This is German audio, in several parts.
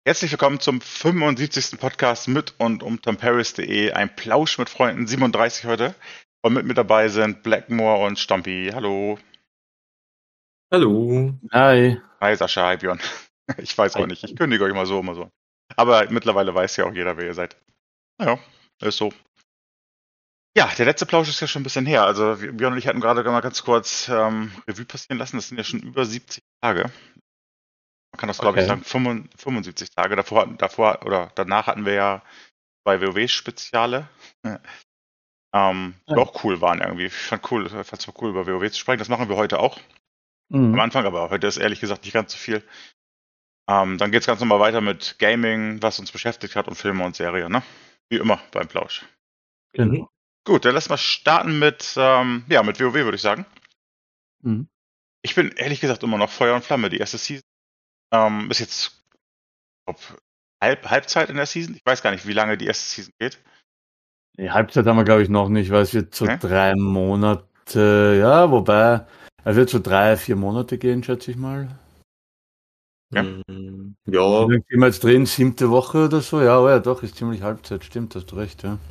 Herzlich willkommen zum 75. Podcast mit und um TomParis.de. Ein Plausch mit Freunden, 37 heute. Und mit mir dabei sind Blackmore und Stompi. Hallo. Hallo. Hi. Hi Sascha, hi Björn. Ich weiß auch Hi. nicht, ich kündige euch mal so, immer so. Aber mittlerweile weiß ja auch jeder, wer ihr seid. Naja, ist so. Ja, der letzte Plausch ist ja schon ein bisschen her. Also Björn und ich hatten gerade mal ganz kurz Revue passieren lassen. Das sind ja schon über 70 Tage. Man kann das, glaube ich, sagen, 75 Tage. Davor oder danach hatten wir ja 2 WoW-Speziale. Die auch cool waren irgendwie. Ich fand es war cool, über WoW zu sprechen. Das machen wir heute auch. Am Anfang, aber heute ist ehrlich gesagt nicht ganz so viel. Dann geht es ganz normal weiter mit Gaming, was uns beschäftigt hat, und Filme und Serien, ne? Wie immer beim Plausch. Genau. Gut, dann lass mal starten mit WoW, würde ich sagen. Mhm. Ich bin ehrlich gesagt immer noch Feuer und Flamme. Die erste Season ist jetzt Halbzeit in der Season. Ich weiß gar nicht, wie lange die erste Season geht. Die Halbzeit haben wir, glaube ich, noch nicht, weil es wird so Ne? 3 Monate, ja, wobei, es wird so 3-4 Monate gehen, schätze ich mal. Ja. Ja. Wie lange sind wir jetzt drin? 7. Woche oder so? Ja, oh ja, doch, ist ziemlich Halbzeit, stimmt, hast du recht, ja.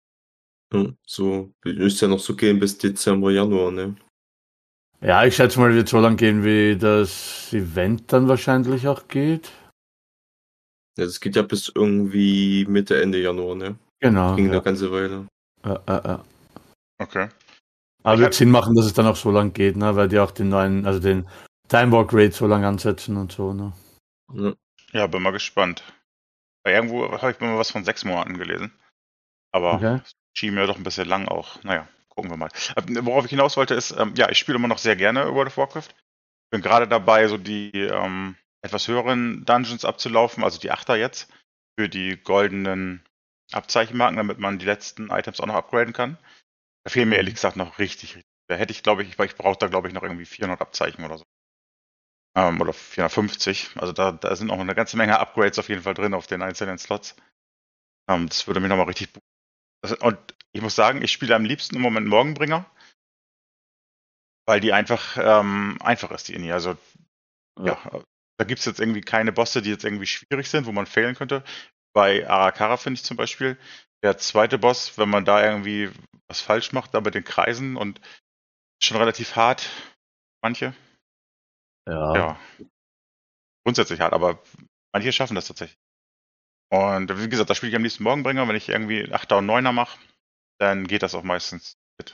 So müsste ja noch so gehen bis Dezember, Januar, ne? Ja, ich schätze mal, wird so lang gehen, wie das Event dann wahrscheinlich auch geht. Ja, das geht ja bis irgendwie Mitte, Ende Januar, ne? Genau, Ging ja. eine ganze Weile. Okay. Aber wird Sinn machen, dass es dann auch so lang geht, ne? Weil die auch den neuen, also den Time Walk Rate so lang ansetzen und so, ne? Ja. Bin mal gespannt. Weil irgendwo habe ich mal was von 6 Monaten gelesen. Aber Okay. schien mir doch ein bisschen lang auch. Naja, gucken wir mal. Worauf ich hinaus wollte ist, ich spiele immer noch sehr gerne World of Warcraft. Bin gerade dabei, so die etwas höheren Dungeons abzulaufen, also die 8er jetzt, für die goldenen Abzeichenmarken, damit man die letzten Items auch noch upgraden kann. Da fehlen mir ehrlich gesagt noch richtig. Da hätte ich, glaube ich, weil ich brauche da, glaube ich, noch irgendwie 400 Abzeichen oder so. Oder 450. Also da sind auch eine ganze Menge Upgrades auf jeden Fall drin auf den einzelnen Slots. Das würde mich nochmal richtig. Und ich muss sagen, ich spiele am liebsten im Moment Morgenbringer, weil die einfach ist, die Inni. Also ja, da gibt es jetzt irgendwie keine Bosse, die jetzt irgendwie schwierig sind, wo man failen könnte. Bei Arakara finde ich zum Beispiel, der zweite Boss, wenn man da irgendwie was falsch macht, da bei den Kreisen und schon relativ hart, manche. Ja, grundsätzlich hart, aber manche schaffen das tatsächlich. Und wie gesagt, da spiele ich am liebsten Morgenbringer. Wenn ich irgendwie 8er und 9er mache, dann geht das auch meistens mit.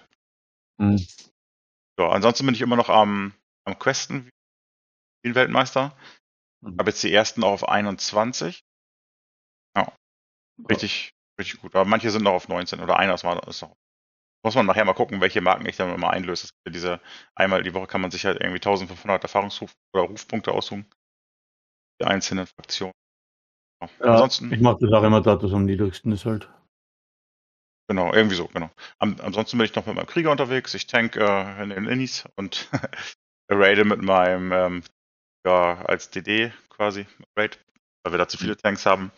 Ja, ansonsten bin ich immer noch am Questen wie ein Weltmeister. Habe jetzt die ersten auch auf 21. Ja, richtig gut. Aber manche sind noch auf 19 oder einer ist noch. Muss man nachher mal gucken, welche Marken ich dann immer einlöse. Es gibt ja einmal die Woche kann man sich halt irgendwie 1500 Rufpunkte aussuchen. Die einzelnen Fraktionen. Ja. Ansonsten. Ich mache das auch immer dort, was am niedrigsten ist halt. Genau, irgendwie so, genau. Ansonsten bin ich noch mit meinem Krieger unterwegs. Ich tank in den Innis und raide mit meinem als DD quasi Raid, weil wir da zu viele Tanks haben.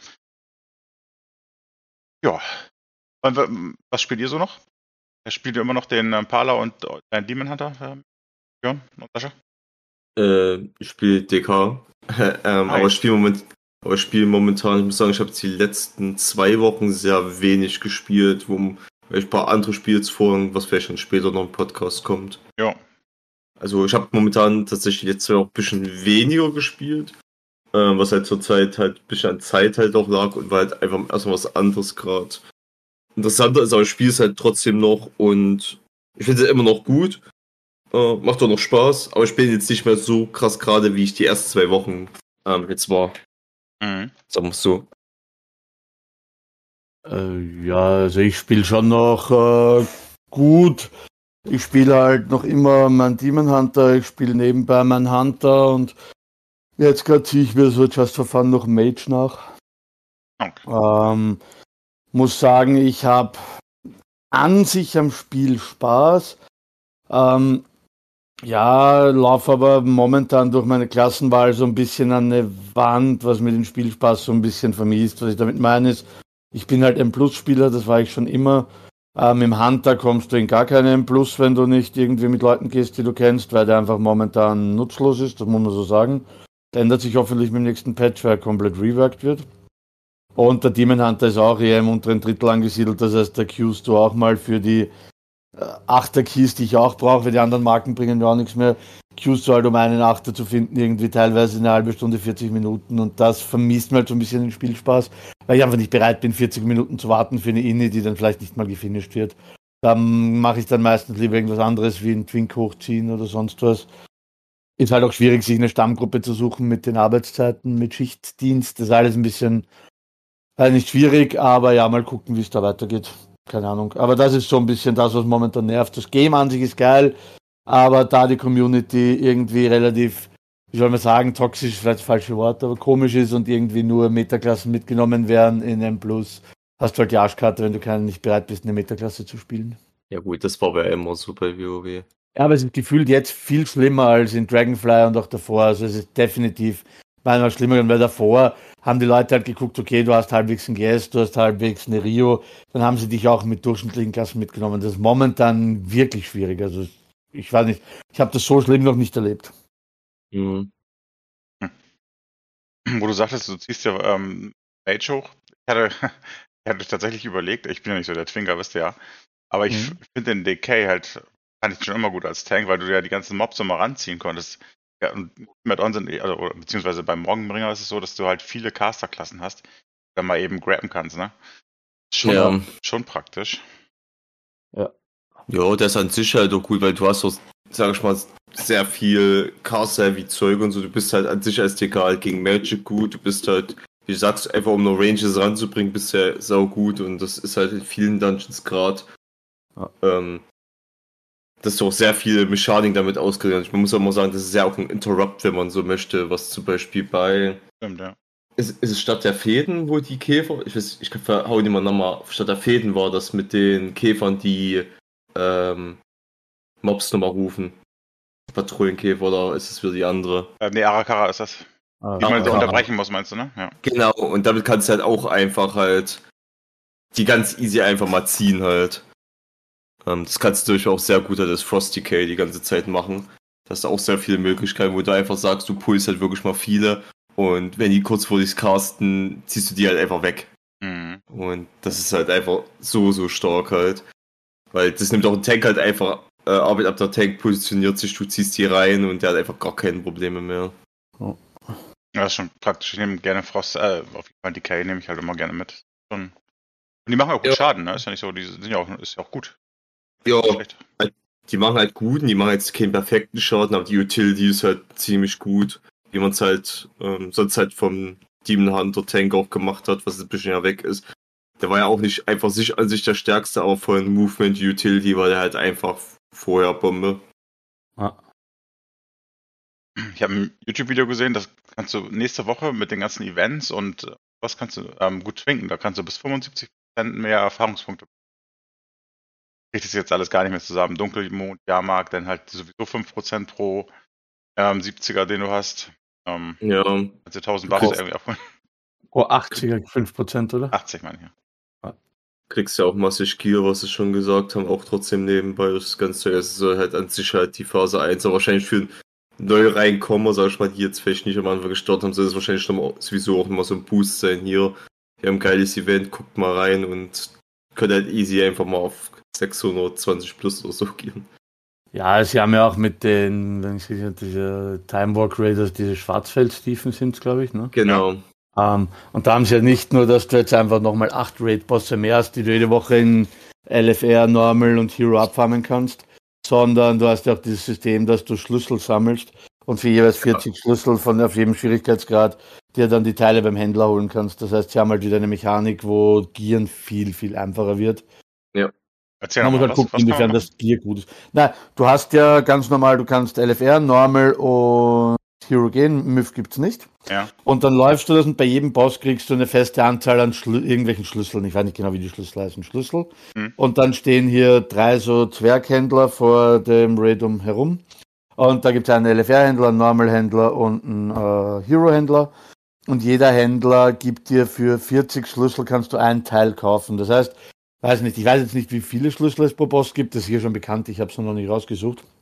Ja. Was spielt ihr so noch? Spielt ihr immer noch den Pala und den Demon Hunter, Björn und Sascha? Ich spiele DK. Aber ich spiele momentan, ich muss sagen, ich habe die letzten 2 Wochen sehr wenig gespielt, weil ich ein paar andere Spiele zuvor, was vielleicht dann später noch im Podcast kommt. Ja. Also ich habe momentan tatsächlich jetzt auch ein bisschen weniger gespielt, was halt zur Zeit halt ein bisschen an Zeit halt auch lag und war halt einfach erstmal was anderes gerade. Interessanter ist, aber ich spiele es halt trotzdem noch und ich finde es immer noch gut. Macht auch noch Spaß, aber ich bin jetzt nicht mehr so krass gerade, wie ich die ersten 2 Wochen jetzt war. Mhm. Sagen wir es so. Ja, also ich spiele schon noch gut. Ich spiele halt noch immer meinen Demon Hunter, ich spiele nebenbei meinen Hunter und jetzt gerade ziehe ich mir so Just for Fun noch Mage nach. Okay. Muss sagen, ich habe an sich am Spiel Spaß. Ja, laufe aber momentan durch meine Klassenwahl so ein bisschen an eine Wand, was mir den Spielspaß so ein bisschen vermisst. Was ich damit meine ist, ich bin halt ein Plus-Spieler, das war ich schon immer. Im Hunter kommst du in gar keinen Plus, wenn du nicht irgendwie mit Leuten gehst, die du kennst, weil der einfach momentan nutzlos ist, das muss man so sagen. Das ändert sich hoffentlich mit dem nächsten Patch, weil er komplett reworked wird. Und der Demon Hunter ist auch eher im unteren Drittel angesiedelt, das heißt, da queuest du auch mal für die 8er Keys, die ich auch brauche, weil die anderen Marken bringen mir auch nichts mehr. Queuest du halt, um einen 8er zu finden, irgendwie teilweise eine halbe Stunde, 40 Minuten, und das vermisst mir halt so ein bisschen den Spielspaß, weil ich einfach nicht bereit bin, 40 Minuten zu warten für eine Inni, die dann vielleicht nicht mal gefinisht wird. Dann mache ich dann meistens lieber irgendwas anderes, wie einen Twink hochziehen oder sonst was. Ist halt auch schwierig, sich eine Stammgruppe zu suchen mit den Arbeitszeiten, mit Schichtdienst, das ist alles ein bisschen nicht schwierig, aber ja, mal gucken, wie es da weitergeht. Keine Ahnung. Aber das ist so ein bisschen das, was momentan nervt. Das Game an sich ist geil, aber da die Community irgendwie relativ, wie soll man sagen, toxisch ist vielleicht das falsche Wort, aber komisch ist und irgendwie nur Metaklassen mitgenommen werden in M+, hast du halt die Arschkarte, wenn du nicht bereit bist, eine Metaklasse zu spielen. Ja gut, das war bei immer so bei WoW. Ja, aber es ist gefühlt jetzt viel schlimmer als in Dragonfly und auch davor. Also es ist definitiv meiner schlimmer, weil davor haben die Leute halt geguckt, okay, du hast halbwegs ein GS, du hast halbwegs eine Rio, dann haben sie dich auch mit durchschnittlichen Klassen mitgenommen. Das ist momentan wirklich schwierig. Also ich weiß nicht, ich habe das so schlimm noch nicht erlebt. Mhm. Wo du sagtest, du ziehst ja Mage hoch. Ich hatte tatsächlich überlegt, ich bin ja nicht so der Twinker, wisst ihr ja, aber ich finde den DK halt, fand ich schon immer gut als Tank, weil du ja die ganzen Mobs immer ranziehen konntest. Ja, und mit On sind, also, beziehungsweise beim Morgenbringer ist es so, dass du halt viele Caster-Klassen hast, dann mal eben grabben kannst, ne? Schon praktisch. Ja, das ist an sich halt auch gut, weil du hast so, sag ich mal, sehr viel Caster-Heavy-Zeug und so. Du bist halt an sich als TK halt gegen Magic gut. Du bist halt, wie du sagst, einfach um noch Ranges ranzubringen, bist du ja sau gut. Und das ist halt in vielen Dungeons gerade, dass du auch sehr viele Mechaniken damit ausgegangen hast. Man muss auch mal sagen, das ist ja auch ein Interrupt, wenn man so möchte, was zum Beispiel bei... Stimmt, ja. Ist es statt der Fäden, wo die Käfer... Ich verhau die mal nochmal. Statt der Fäden war das mit den Käfern, die Mobs nochmal rufen. Patrouillenkäfer, oder ist es für die andere? Nee, Arakara ist das. Die man so unterbrechen muss, meinst du, ne? Ja. Genau, und damit kannst du halt auch einfach halt die ganz easy einfach mal ziehen halt. Das kannst du durchaus auch sehr gut halt als Frost Decay die ganze Zeit machen. Da hast du auch sehr viele Möglichkeiten, wo du einfach sagst, du pulst halt wirklich mal viele und wenn die kurz vor dich casten, ziehst du die halt einfach weg. Mhm. Und das ist halt einfach so stark halt. Weil das nimmt auch ein Tank halt einfach Arbeit ab, der Tank positioniert sich, du ziehst die rein und der hat einfach gar keine Probleme mehr. Ja, das ist schon praktisch. Ich nehme gerne Frost, auf jeden Fall Decay nehme ich halt immer gerne mit. Und die machen auch gut Schaden, ne? Ist ja nicht so, ist ja auch gut. Ja, die machen halt gut und die machen jetzt keinen perfekten Schaden, aber die Utility ist halt ziemlich gut, wie man es halt sonst halt vom Demon Hunter Tank auch gemacht hat, was ein bisschen ja weg ist. Der war ja auch nicht einfach an sich der stärkste, aber von Movement Utility war der halt einfach vorher Bombe. Ja. Ich habe ein YouTube-Video gesehen, das kannst du nächste Woche mit den ganzen Events und was kannst du gut twinken. Da kannst du bis 75% mehr Erfahrungspunkte. Kriegt das jetzt alles gar nicht mehr zusammen. Dunkelmond, Jahrmarkt, dann halt sowieso 5% pro 70er, den du hast. Ja. Also 1000 Buffs irgendwie abholen. Pro 80er 5%, oder? 80, meine ich, ja. Kriegst ja auch massig Gear, was sie schon gesagt haben, auch trotzdem nebenbei. Das Ganze ist halt an sich halt die Phase 1, aber wahrscheinlich für neue Reinkommer, sag ich mal, die jetzt vielleicht nicht am Anfang gestartet haben, soll es wahrscheinlich sowieso auch immer so ein Boost sein hier. Wir haben ein geiles Event, guckt mal rein und könnt halt easy einfach mal auf 620 plus oder so gehen. Ja, sie haben ja auch mit den, wenn ich sicher, diese Time Walk Raiders, diese Schwarzfeld-Stiefen sind es, glaube ich, ne? Genau. Und da haben sie ja nicht nur, dass du jetzt einfach nochmal 8 Raid-Bosse mehr hast, die du jede Woche in LFR, Normal und Hero abfarmen kannst, sondern du hast ja auch dieses System, dass du Schlüssel sammelst und für jeweils 40 Schlüssel auf jedem Schwierigkeitsgrad dir dann die Teile beim Händler holen kannst. Das heißt, sie haben halt wieder eine Mechanik, wo Gieren viel, viel einfacher wird. Ja. Erzähl Man muss halt gucken, inwiefern das Gear gut ist. Na, du hast ja ganz normal, du kannst LFR, Normal und Hero gehen, Myth gibt's nicht. Ja. Und dann läufst du das und bei jedem Boss kriegst du eine feste Anzahl an irgendwelchen Schlüsseln. Ich weiß nicht genau, wie die Schlüssel heißen. Schlüssel. Und dann stehen hier 3 so Zwerghändler vor dem Raid herum. Und da gibt es einen LFR-Händler, einen Normal-Händler und einen Hero-Händler. Und jeder Händler gibt dir für 40 Schlüssel kannst du einen Teil kaufen. Das heißt, ich weiß jetzt nicht, wie viele Schlüssel es pro Boss gibt. Das ist hier schon bekannt. Ich habe es noch nicht rausgesucht.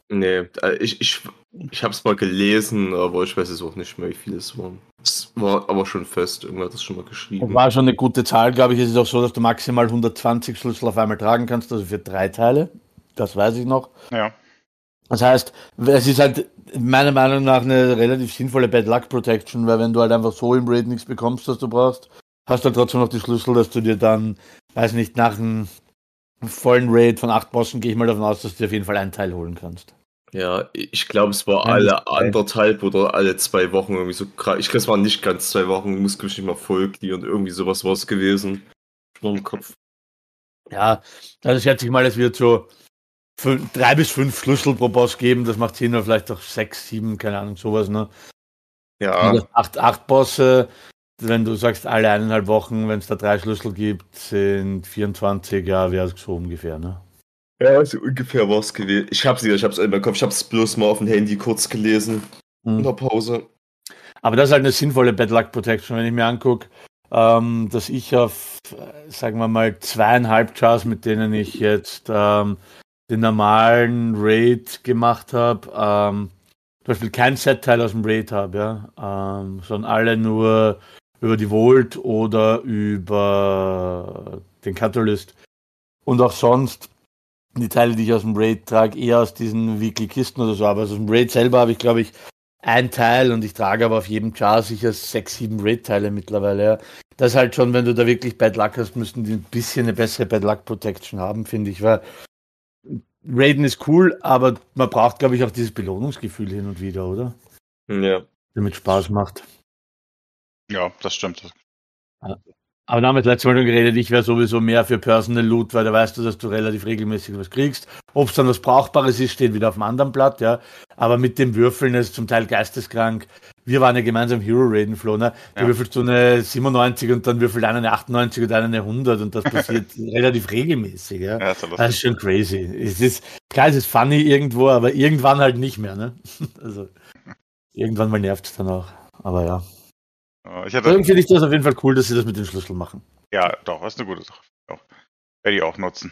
Nee, ich hab's mal gelesen, aber ich weiß es auch nicht mehr, wie viele es waren. Es war aber schon fest, irgendwer hat das schon mal Das geschrieben. war schon eine gute Zahl, glaube ich. Es ist auch so, dass du maximal 120 Schlüssel auf einmal tragen kannst, also für 3 Teile. Das weiß ich noch. Ja. Das heißt, es ist halt meiner Meinung nach eine relativ sinnvolle Bad Luck Protection, weil wenn du halt einfach so im Raid nichts bekommst, was du brauchst, hast du halt trotzdem noch die Schlüssel, dass du dir dann, weiß nicht, nach einem vollen Raid von 8 Bossen gehe ich mal davon aus, dass du dir auf jeden Fall einen Teil holen kannst. Ja, ich glaube, es war Nein, bis alle 3. 1,5 oder alle 2 Wochen irgendwie so krass. Ich glaube, es waren nicht ganz 2 Wochen, muss nicht mal voll und irgendwie sowas war es gewesen. Schon im Kopf. Ja, also schätze ich mal, es wird so 3 bis 5 Schlüssel pro Boss geben, das macht Sinn, oder vielleicht auch 6, 7, keine Ahnung, sowas, ne? Ja, Und 8 Bosse, wenn du sagst, alle 1,5 Wochen, wenn es da 3 Schlüssel gibt, sind 24, ja, wäre es so ungefähr, ne? ja, so ungefähr war es gewesen. Ich hab's in meinem Kopf, ich hab's bloß mal auf dem Handy kurz gelesen. In der Pause. Aber das ist halt eine sinnvolle Bad Luck Protection, wenn ich mir angucke, dass ich auf, sagen wir mal, 2,5 Chars, mit denen ich jetzt den normalen Raid gemacht habe, zum Beispiel kein Set-Teil aus dem Raid habe, ja, sondern alle nur über die Vault oder über den Catalyst. Und auch sonst die Teile, die ich aus dem Raid trage, eher aus diesen Weekly-Kisten oder so. Aber aus dem Raid selber habe ich, glaube ich, ein Teil und ich trage aber auf jedem Char sicher 6, 7 Raid-Teile mittlerweile. Ja. Das halt schon, wenn du da wirklich Bad Luck hast, müssten die ein bisschen eine bessere Bad Luck Protection haben, finde ich. Weil Raiden ist cool, aber man braucht, glaube ich, auch dieses Belohnungsgefühl hin und wieder, oder? Ja. Damit Spaß macht. Ja, das stimmt. Ja. Aber da haben wir das letzte Mal schon geredet, ich wäre sowieso mehr für Personal Loot, weil da weißt du, dass du relativ regelmäßig was kriegst. Ob es dann was Brauchbares ist, steht wieder auf dem anderen Blatt, ja. Aber mit dem Würfeln ist es zum Teil geisteskrank. Wir waren ja gemeinsam Hero Raiden, Flo, ne? Du Ja. würfelst so eine 97 und dann würfelt einer eine 98 und einer eine 100 und das passiert relativ regelmäßig, ja. Ja, ist ja Das lustig. ist schon crazy. Es ist, klar, es ist funny irgendwo, aber irgendwann halt nicht mehr, ne? Also, irgendwann mal nervt es dann auch. Aber ja. Ich Deswegen hatte, finde ich das auf jeden Fall cool, dass sie das mit den Schlüsseln machen. ja, doch, das ist eine gute Sache. Auch. Werde ich auch nutzen.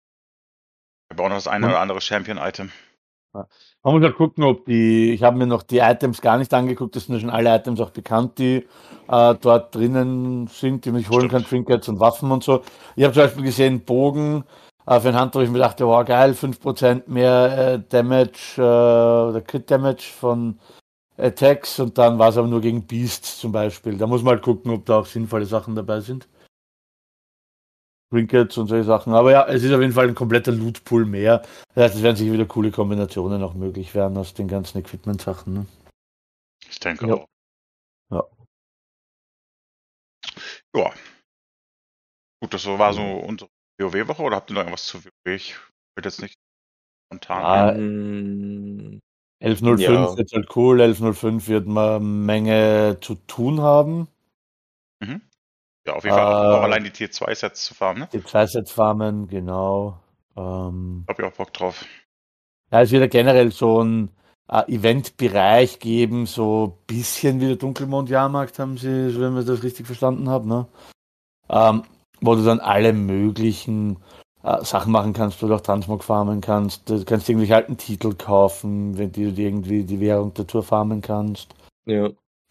Wir brauchen noch das eine Und- oder andere Champion-Item. Man muss halt gucken, ob ich habe mir noch die Items gar nicht angeguckt, das sind ja schon alle Items auch bekannt, die dort drinnen sind, die man sich holen kann, Stimmt. Trinkets und Waffen und so. Ich habe zum Beispiel gesehen, Bogen für ein Hand, wo ich mir dachte, wow, geil, 5% mehr Damage oder Crit Damage von Attacks und dann war es aber nur gegen Beasts zum Beispiel. Da muss man halt gucken, ob da auch sinnvolle Sachen dabei sind. Trinkets und solche Sachen. Aber ja, es ist auf jeden Fall ein kompletter Loot-Pool mehr. Das heißt, es werden sicher wieder coole Kombinationen auch möglich werden aus den ganzen Equipment-Sachen. Ne? Ich denke Ja. auch. Ja. Ja. Gut, das war so unsere WoW-Woche oder habt ihr noch irgendwas zu WoW? Ich will jetzt nicht spontan Ja, Mm, 11.05 Ja. wird halt cool. 11.05 wird man eine Menge zu tun haben. Mhm. Ja, auf jeden Fall auch Äh, allein die Tier 2 Sets zu farmen, ne? die 2-Sets farmen, genau. Hab ich auch Bock drauf. Ja, es wird ja generell so ein Eventbereich geben, so ein bisschen wie der Dunkelmond-Jahrmarkt, haben sie, so wenn ich das richtig verstanden habe, ne? Wo du dann alle möglichen Sachen machen kannst, wo du auch Transmog farmen kannst. Du kannst irgendwelche alten Titel kaufen, wenn du dir irgendwie die Währung der Tour farmen kannst. Ja.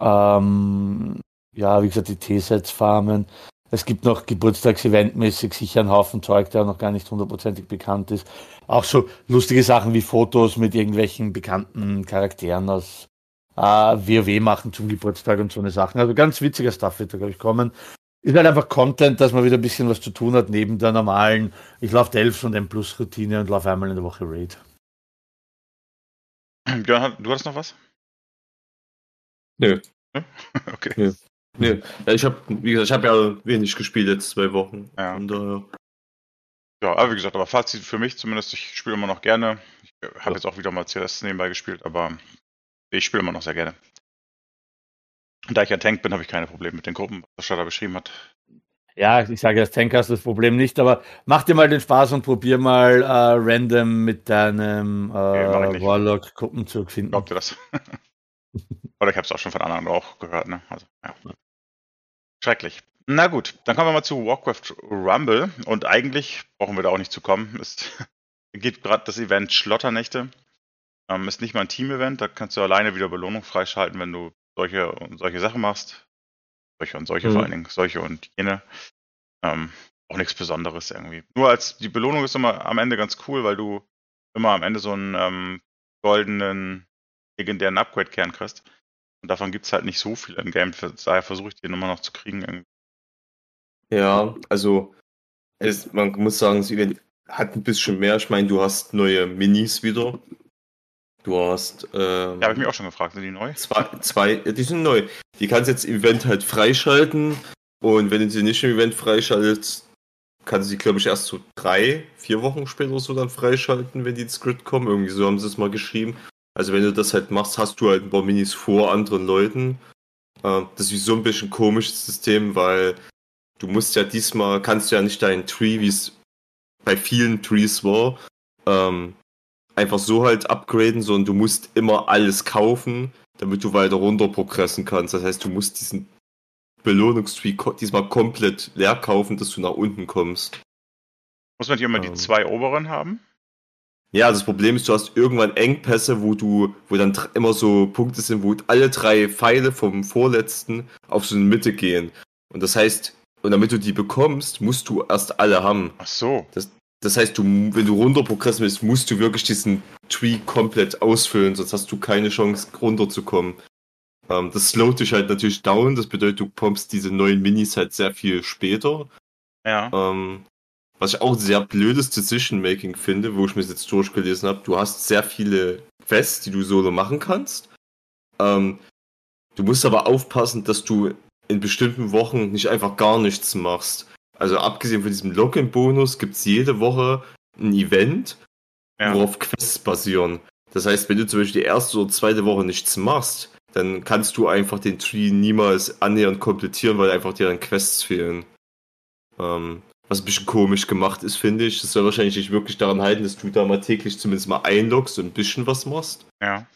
Ja, wie gesagt, die T-Sets farmen. Es gibt noch Geburtstagseventmäßig sicher einen Haufen Zeug, der noch gar nicht hundertprozentig bekannt ist. Auch so lustige Sachen wie Fotos mit irgendwelchen bekannten Charakteren aus WoW machen zum Geburtstag und so eine Sachen. Also ganz witziger Stuff wird da, glaube ich, kommen. Ist halt einfach Content, dass man wieder ein bisschen was zu tun hat, neben der normalen, ich laufe Delphs und M-Plus-Routine und laufe einmal in der Woche Raid. Björn, du hattest noch was? Nö. Okay. Nö. Nee. Ja, wie gesagt, ich habe ja wenig gespielt jetzt 2 Wochen. Ja. Von daher. Ja, aber wie gesagt, aber Fazit für mich zumindest, ich spiele immer noch gerne. Ich habe Ja. jetzt auch wieder mal CS nebenbei gespielt, aber ich spiele immer noch sehr gerne. Und da ich ein Tank bin, habe ich keine Probleme mit den Gruppen, was Stadler beschrieben hat. Ja, ich sage, als Tank hast du das Problem nicht, aber mach dir mal den Spaß und probier mal random mit deinem mach ich nicht. Warlock Gruppenzug finden. Glaubt ihr das? Oder ich habe es auch schon von anderen auch gehört, ne? Also, ja. Schrecklich. Na gut, dann kommen wir mal zu Warcraft Rumble. Und eigentlich brauchen wir da auch nicht zu kommen. Es gibt gerade das Event Schlotternächte. Ist nicht mal ein Team-Event, da kannst du alleine wieder Belohnung freischalten, wenn du solche Sachen machst. Solche und solche vor allen Dingen, solche und jene. Auch nichts Besonderes irgendwie. Die Belohnung ist immer am Ende ganz cool, weil du immer am Ende so einen goldenen, legendären Upgrade-Kern kriegst. Und davon gibt es halt nicht so viel im Game. Daher versuche ich den immer noch zu kriegen irgendwie. Ja, also man muss sagen, das Event hat ein bisschen mehr. Ich meine, du hast neue Minis wieder. Du hast Ja, habe ich mich auch schon gefragt, sind die neu? die sind neu. Die kannst jetzt im Event halt freischalten und wenn du sie nicht im Event freischaltest, kannst du sie, glaube ich, erst so 3-4 Wochen später so dann freischalten, wenn die ins Grid kommen. Irgendwie so haben sie es mal geschrieben. Also wenn du das halt machst, hast du halt ein paar Minis vor anderen Leuten. Das ist so ein bisschen komisches System, weil du kannst ja nicht deinen Tree, wie es bei vielen Trees war, einfach so halt upgraden, sondern du musst immer alles kaufen, damit du weiter runter progressen kannst. Das heißt, du musst diesen Belohnungstree diesmal komplett leer kaufen, dass du nach unten kommst. Muss man hier immer die 2 oberen haben? Ja, das Problem ist, du hast irgendwann Engpässe, wo dann immer so Punkte sind, wo alle 3 Pfeile vom vorletzten auf so eine Mitte gehen. Und das heißt, damit du die bekommst, musst du erst alle haben. Ach so. Das heißt, wenn du runter progressen willst, musst du wirklich diesen Tree komplett ausfüllen, sonst hast du keine Chance runterzukommen. Das slowt dich halt natürlich down, das bedeutet, du pumpst diese neuen Minis halt sehr viel später. Ja. Was ich auch sehr blödes Decision-Making finde, wo ich mir das jetzt durchgelesen habe. Du hast sehr viele Quests, die du solo machen kannst. Du musst aber aufpassen, dass du in bestimmten Wochen nicht einfach gar nichts machst. Also abgesehen von diesem Login-Bonus gibt es jede Woche ein Event, worauf Quests basieren. Das heißt, wenn du zum Beispiel die erste oder zweite Woche nichts machst, dann kannst du einfach den Tree niemals annähernd komplettieren, weil einfach dir dann Quests fehlen. Was ein bisschen komisch gemacht ist, finde ich. Das soll wahrscheinlich nicht wirklich daran halten, dass du da mal täglich zumindest mal einloggst und ein bisschen was machst. Ja.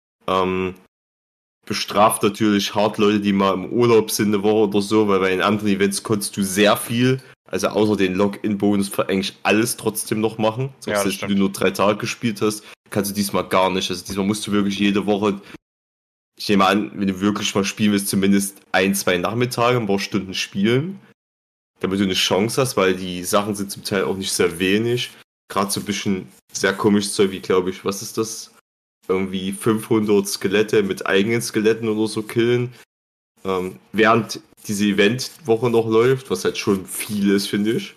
Bestraft natürlich hart Leute, die mal im Urlaub sind eine Woche oder so, weil bei den anderen Events konntest du sehr viel, also außer den Login-Bonus eigentlich alles trotzdem noch machen. Ja, Selbst wenn du nur 3 Tage gespielt hast, kannst du diesmal gar nicht. Also diesmal musst du wirklich jede Woche, ich nehme an, wenn du wirklich mal spielen willst, zumindest 1-2 Nachmittage, ein paar Stunden spielen, damit du eine Chance hast, weil die Sachen sind zum Teil auch nicht sehr wenig. Gerade so ein bisschen sehr komisches Zeug, wie glaube ich, was ist das? Irgendwie 500 Skelette mit eigenen Skeletten oder so killen. Während diese Eventwoche noch läuft, was halt schon viel ist, finde ich.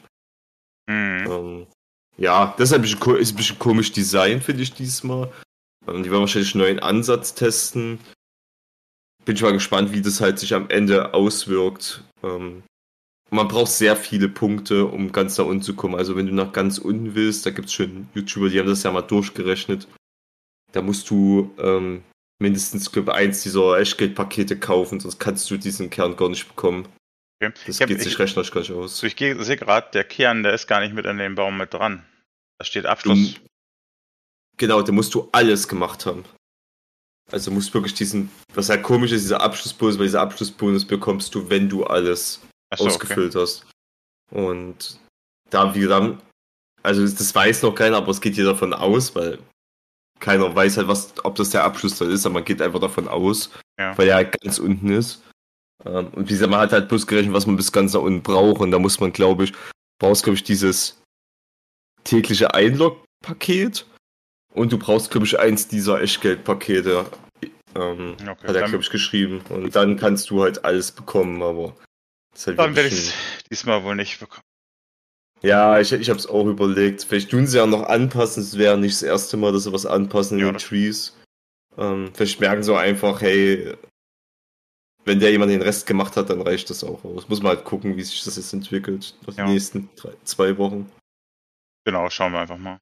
Ja, deshalb ist ein bisschen komisch Design, finde ich, diesmal. Die werden wahrscheinlich einen neuen Ansatz testen. Bin ich mal gespannt, wie das halt sich am Ende auswirkt. Man braucht sehr viele Punkte, um ganz nach unten zu kommen. Also wenn du nach ganz unten willst, da gibt es schon YouTuber, die haben das ja mal durchgerechnet. Da musst du mindestens, glaube ich, 1 dieser Echtgeld-Pakete kaufen, sonst kannst du diesen Kern gar nicht bekommen. Okay. Das geht sich rechnerisch gar nicht aus. Ich sehe gerade, der Kern, der ist gar nicht mit an dem Baum mit dran. Da steht Abschluss. Genau, da musst du alles gemacht haben. Also du musst wirklich was halt komisch ist, dieser Abschlussbonus, weil dieser Abschlussbonus bekommst du, wenn du alles ausgefüllt hast. Und da wieder, also das weiß noch keiner, aber es geht hier davon aus, weil keiner weiß halt, ob das der Abschluss dann ist, aber man geht einfach davon aus, weil er halt ganz unten ist. Und wie gesagt, man hat halt bloß gerechnet, was man bis ganz nach unten braucht. Und da muss man, brauchst dieses tägliche Einlog-Paket. Und du brauchst, glaube ich, 1 dieser Echtgeld-Pakete. Hat er, glaube ich, geschrieben. Und dann kannst du halt alles bekommen, aber das halt dann werde ich es diesmal wohl nicht bekommen. Ja, ich habe es auch überlegt. Vielleicht tun sie ja noch anpassen. Es wäre nicht das erste Mal, dass sie was anpassen in den Trees. Vielleicht merken sie einfach, hey, wenn der jemand den Rest gemacht hat, dann reicht das auch aus. Muss man halt gucken, wie sich das jetzt entwickelt. Nach den nächsten 2 Wochen. Genau, schauen wir einfach mal.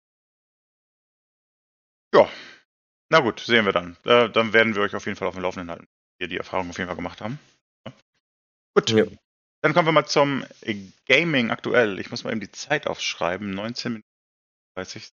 Ja, na gut, sehen wir dann. Dann werden wir euch auf jeden Fall auf dem Laufenden halten, wie wir die Erfahrung auf jeden Fall gemacht haben. Ja. Gut. Ja. Dann kommen wir mal zum Gaming aktuell. Ich muss mal eben die Zeit aufschreiben. 19 Minuten 30.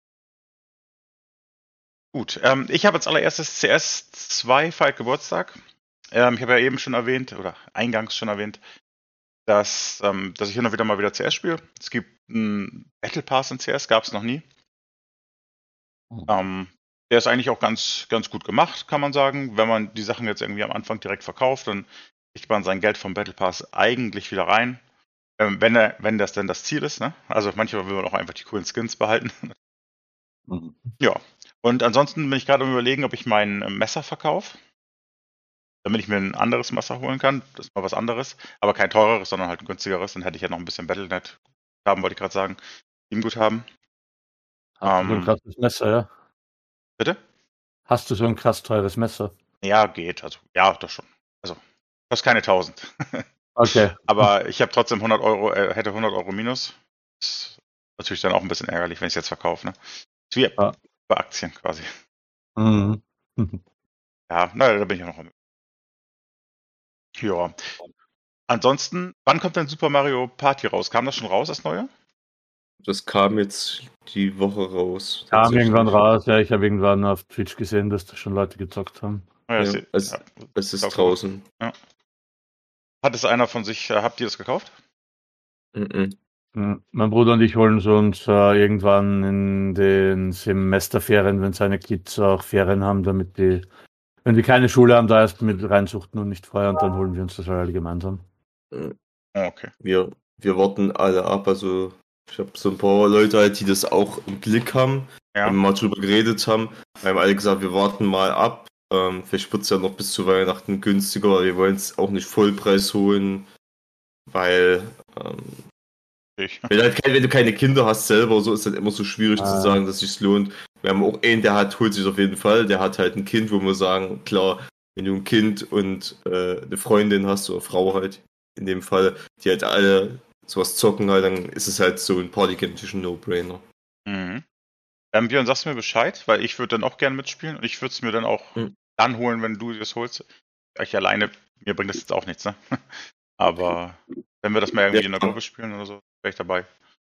Gut, ich habe als allererstes CS2 feiert Geburtstag. Ich habe ja eben schon erwähnt, oder eingangs schon erwähnt, dass ich hin und wieder mal wieder CS spiele. Es gibt einen Battle Pass in CS, gab es noch nie. der ist eigentlich auch ganz, ganz gut gemacht, kann man sagen. Wenn man die Sachen jetzt irgendwie am Anfang direkt verkauft, dann kriegt man sein Geld vom Battle Pass eigentlich wieder rein. Wenn das denn das Ziel ist, ne? Also manchmal will man auch einfach die coolen Skins behalten. Mhm. Ja. Und ansonsten bin ich gerade am Überlegen, ob ich mein Messer verkaufe, damit ich mir ein anderes Messer holen kann. Das ist mal was anderes, aber kein teureres, sondern halt ein günstigeres. Dann hätte ich ja noch ein bisschen Battle.net haben, wollte ich gerade sagen. Teamguthaben. Hast du so ein krasses Messer, ja? Bitte? Hast du so ein krass teures Messer? Ja, geht. Also, ja, doch schon. Also, kostet keine 1000. Okay. Aber ich habe trotzdem 100 Euro, hätte 100 Euro minus. Ist natürlich dann auch ein bisschen ärgerlich, wenn ich es jetzt verkaufe. Ne? Ist wie Ja. bei Aktien quasi. Mhm. Ja, naja, da bin ich ja noch am. Ja. Ansonsten, wann kommt denn Super Mario Party raus? Kam das schon raus, das neue? Das kam jetzt die Woche raus. Kam tatsächlich. irgendwann raus, ja. Ich habe irgendwann auf Twitch gesehen, dass da schon Leute gezockt haben. Ja, Ja, es ist draußen. Ja. Hat es einer von sich, habt ihr das gekauft? Mhm. Mein Bruder und ich holen es uns irgendwann in den Semesterferien, wenn seine Kids auch Ferien haben, damit die, wenn die keine Schule haben, da erst mit reinsuchten und nicht vorher, und dann holen wir uns das alle gemeinsam. Oh, okay. Wir warten alle ab. Also ich habe so ein paar Leute halt, die das auch im Blick haben, Ja. wenn wir mal drüber geredet haben. Wir haben alle gesagt, wir warten mal ab. Vielleicht wird es ja noch bis zu Weihnachten günstiger. Wir wollen es auch nicht Vollpreis holen, weil wenn du keine Kinder hast selber, so ist das immer so schwierig zu sagen, dass es sich lohnt. Wir haben auch einen, der holt sich auf jeden Fall, der hat halt ein Kind, wo wir sagen, klar, wenn du ein Kind und eine Freundin hast, oder Frau halt, in dem Fall, die halt alle sowas zocken halt, dann ist es halt so ein Partygame zwischen No-Brainer. Mhm. Björn, sagst du mir Bescheid? Weil ich würde dann auch gerne mitspielen und ich würde es mir dann auch dann holen, wenn du das holst. Ich alleine, mir bringt das jetzt auch nichts, ne? Aber wenn wir das mal irgendwie in der Gruppe spielen oder so, wäre ich dabei.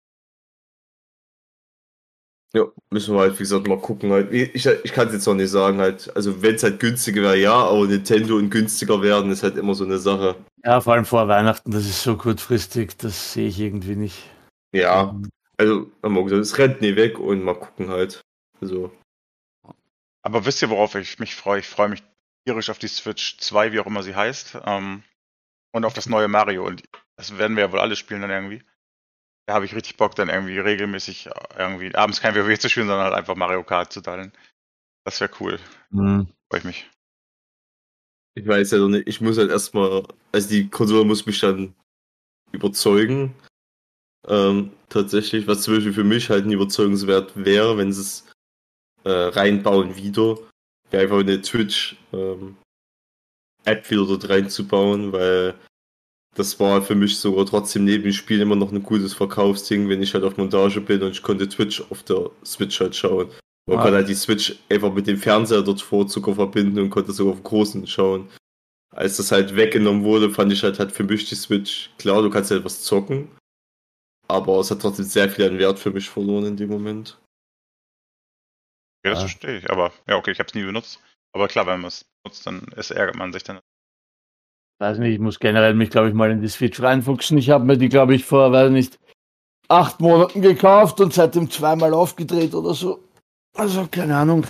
Ja, müssen wir halt, wie gesagt, mal gucken. Halt. Ich kann es jetzt noch nicht sagen, halt. Also, wenn es halt günstiger wäre, ja, aber Nintendo und günstiger werden, ist halt immer so eine Sache. Ja, vor allem vor Weihnachten, das ist so kurzfristig, das sehe ich irgendwie nicht. Ja, also, es rennt nie weg und mal gucken halt. Also. Aber wisst ihr, worauf ich mich freue? Ich freue mich tierisch auf die Switch 2, wie auch immer sie heißt. Und auf das neue Mario. Und das werden wir ja wohl alle spielen dann irgendwie. Da habe ich richtig Bock, dann irgendwie regelmäßig irgendwie abends kein WoW zu spielen, sondern halt einfach Mario Kart zu teilen. Das wäre cool. Freue ich mich. Ich weiß ja noch nicht, ich muss halt erstmal, also die Konsole muss mich dann überzeugen. Tatsächlich, was zum Beispiel für mich halt ein Überzeugungswert wäre, wenn sie es reinbauen wieder, wäre einfach eine Twitch-App wieder dort reinzubauen, weil das war für mich sogar trotzdem neben dem Spiel immer noch ein gutes Verkaufsding, wenn ich halt auf Montage bin und ich konnte Twitch auf der Switch halt schauen. Man kann halt die Switch einfach mit dem Fernseher dort vor sogar verbinden und konnte sogar auf großen schauen. Als das halt weggenommen wurde, fand ich halt, hat für mich die Switch, klar, du kannst halt was zocken, aber es hat trotzdem sehr viel an Wert für mich verloren in dem Moment. Ja, das verstehe ich. Aber ja, okay, ich habe es nie benutzt. Aber klar, wenn man es nutzt, dann ärgert man sich dann. Weiß nicht, ich muss generell mich, glaube ich, mal in die Switch reinfuchsen. Ich habe mir die, glaube ich, vor, 8 Monaten gekauft und seitdem zweimal aufgedreht oder so. Also, keine Ahnung.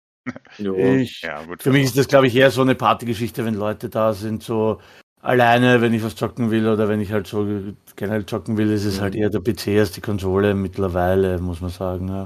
Für mich ist das, glaube ich, eher so eine Partygeschichte, wenn Leute da sind, so alleine, wenn ich was zocken will oder wenn ich halt so generell zocken will, ist es halt eher der PC als die Konsole mittlerweile, muss man sagen. Ja.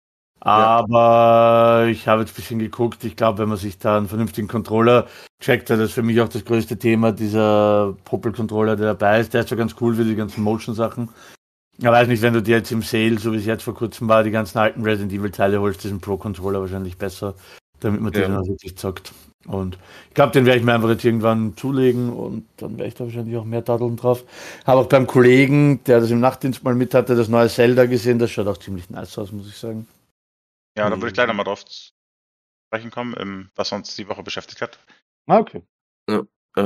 Aber ich habe jetzt ein bisschen geguckt. Ich glaube, wenn man sich da einen vernünftigen Controller checkt, das ist für mich auch das größte Thema, dieser Popel-Controller, der dabei ist. Der ist zwar ganz cool für die ganzen Motion-Sachen. Ich weiß nicht, wenn du dir jetzt im Sale, so wie es jetzt vor kurzem war, die ganzen alten Resident Evil-Teile holst, diesen Pro-Controller wahrscheinlich besser, damit man den auch wirklich zockt. Und ich glaube, den werde ich mir einfach jetzt irgendwann zulegen und dann werde ich da wahrscheinlich auch mehr Daddeln drauf. Habe auch beim Kollegen, der das im Nachtdienst mal mit hatte, das neue Zelda gesehen. Das schaut auch ziemlich nice aus, muss ich sagen. Ja, da würde ich gleich nochmal drauf sprechen kommen, was uns die Woche beschäftigt hat. Okay. Ja,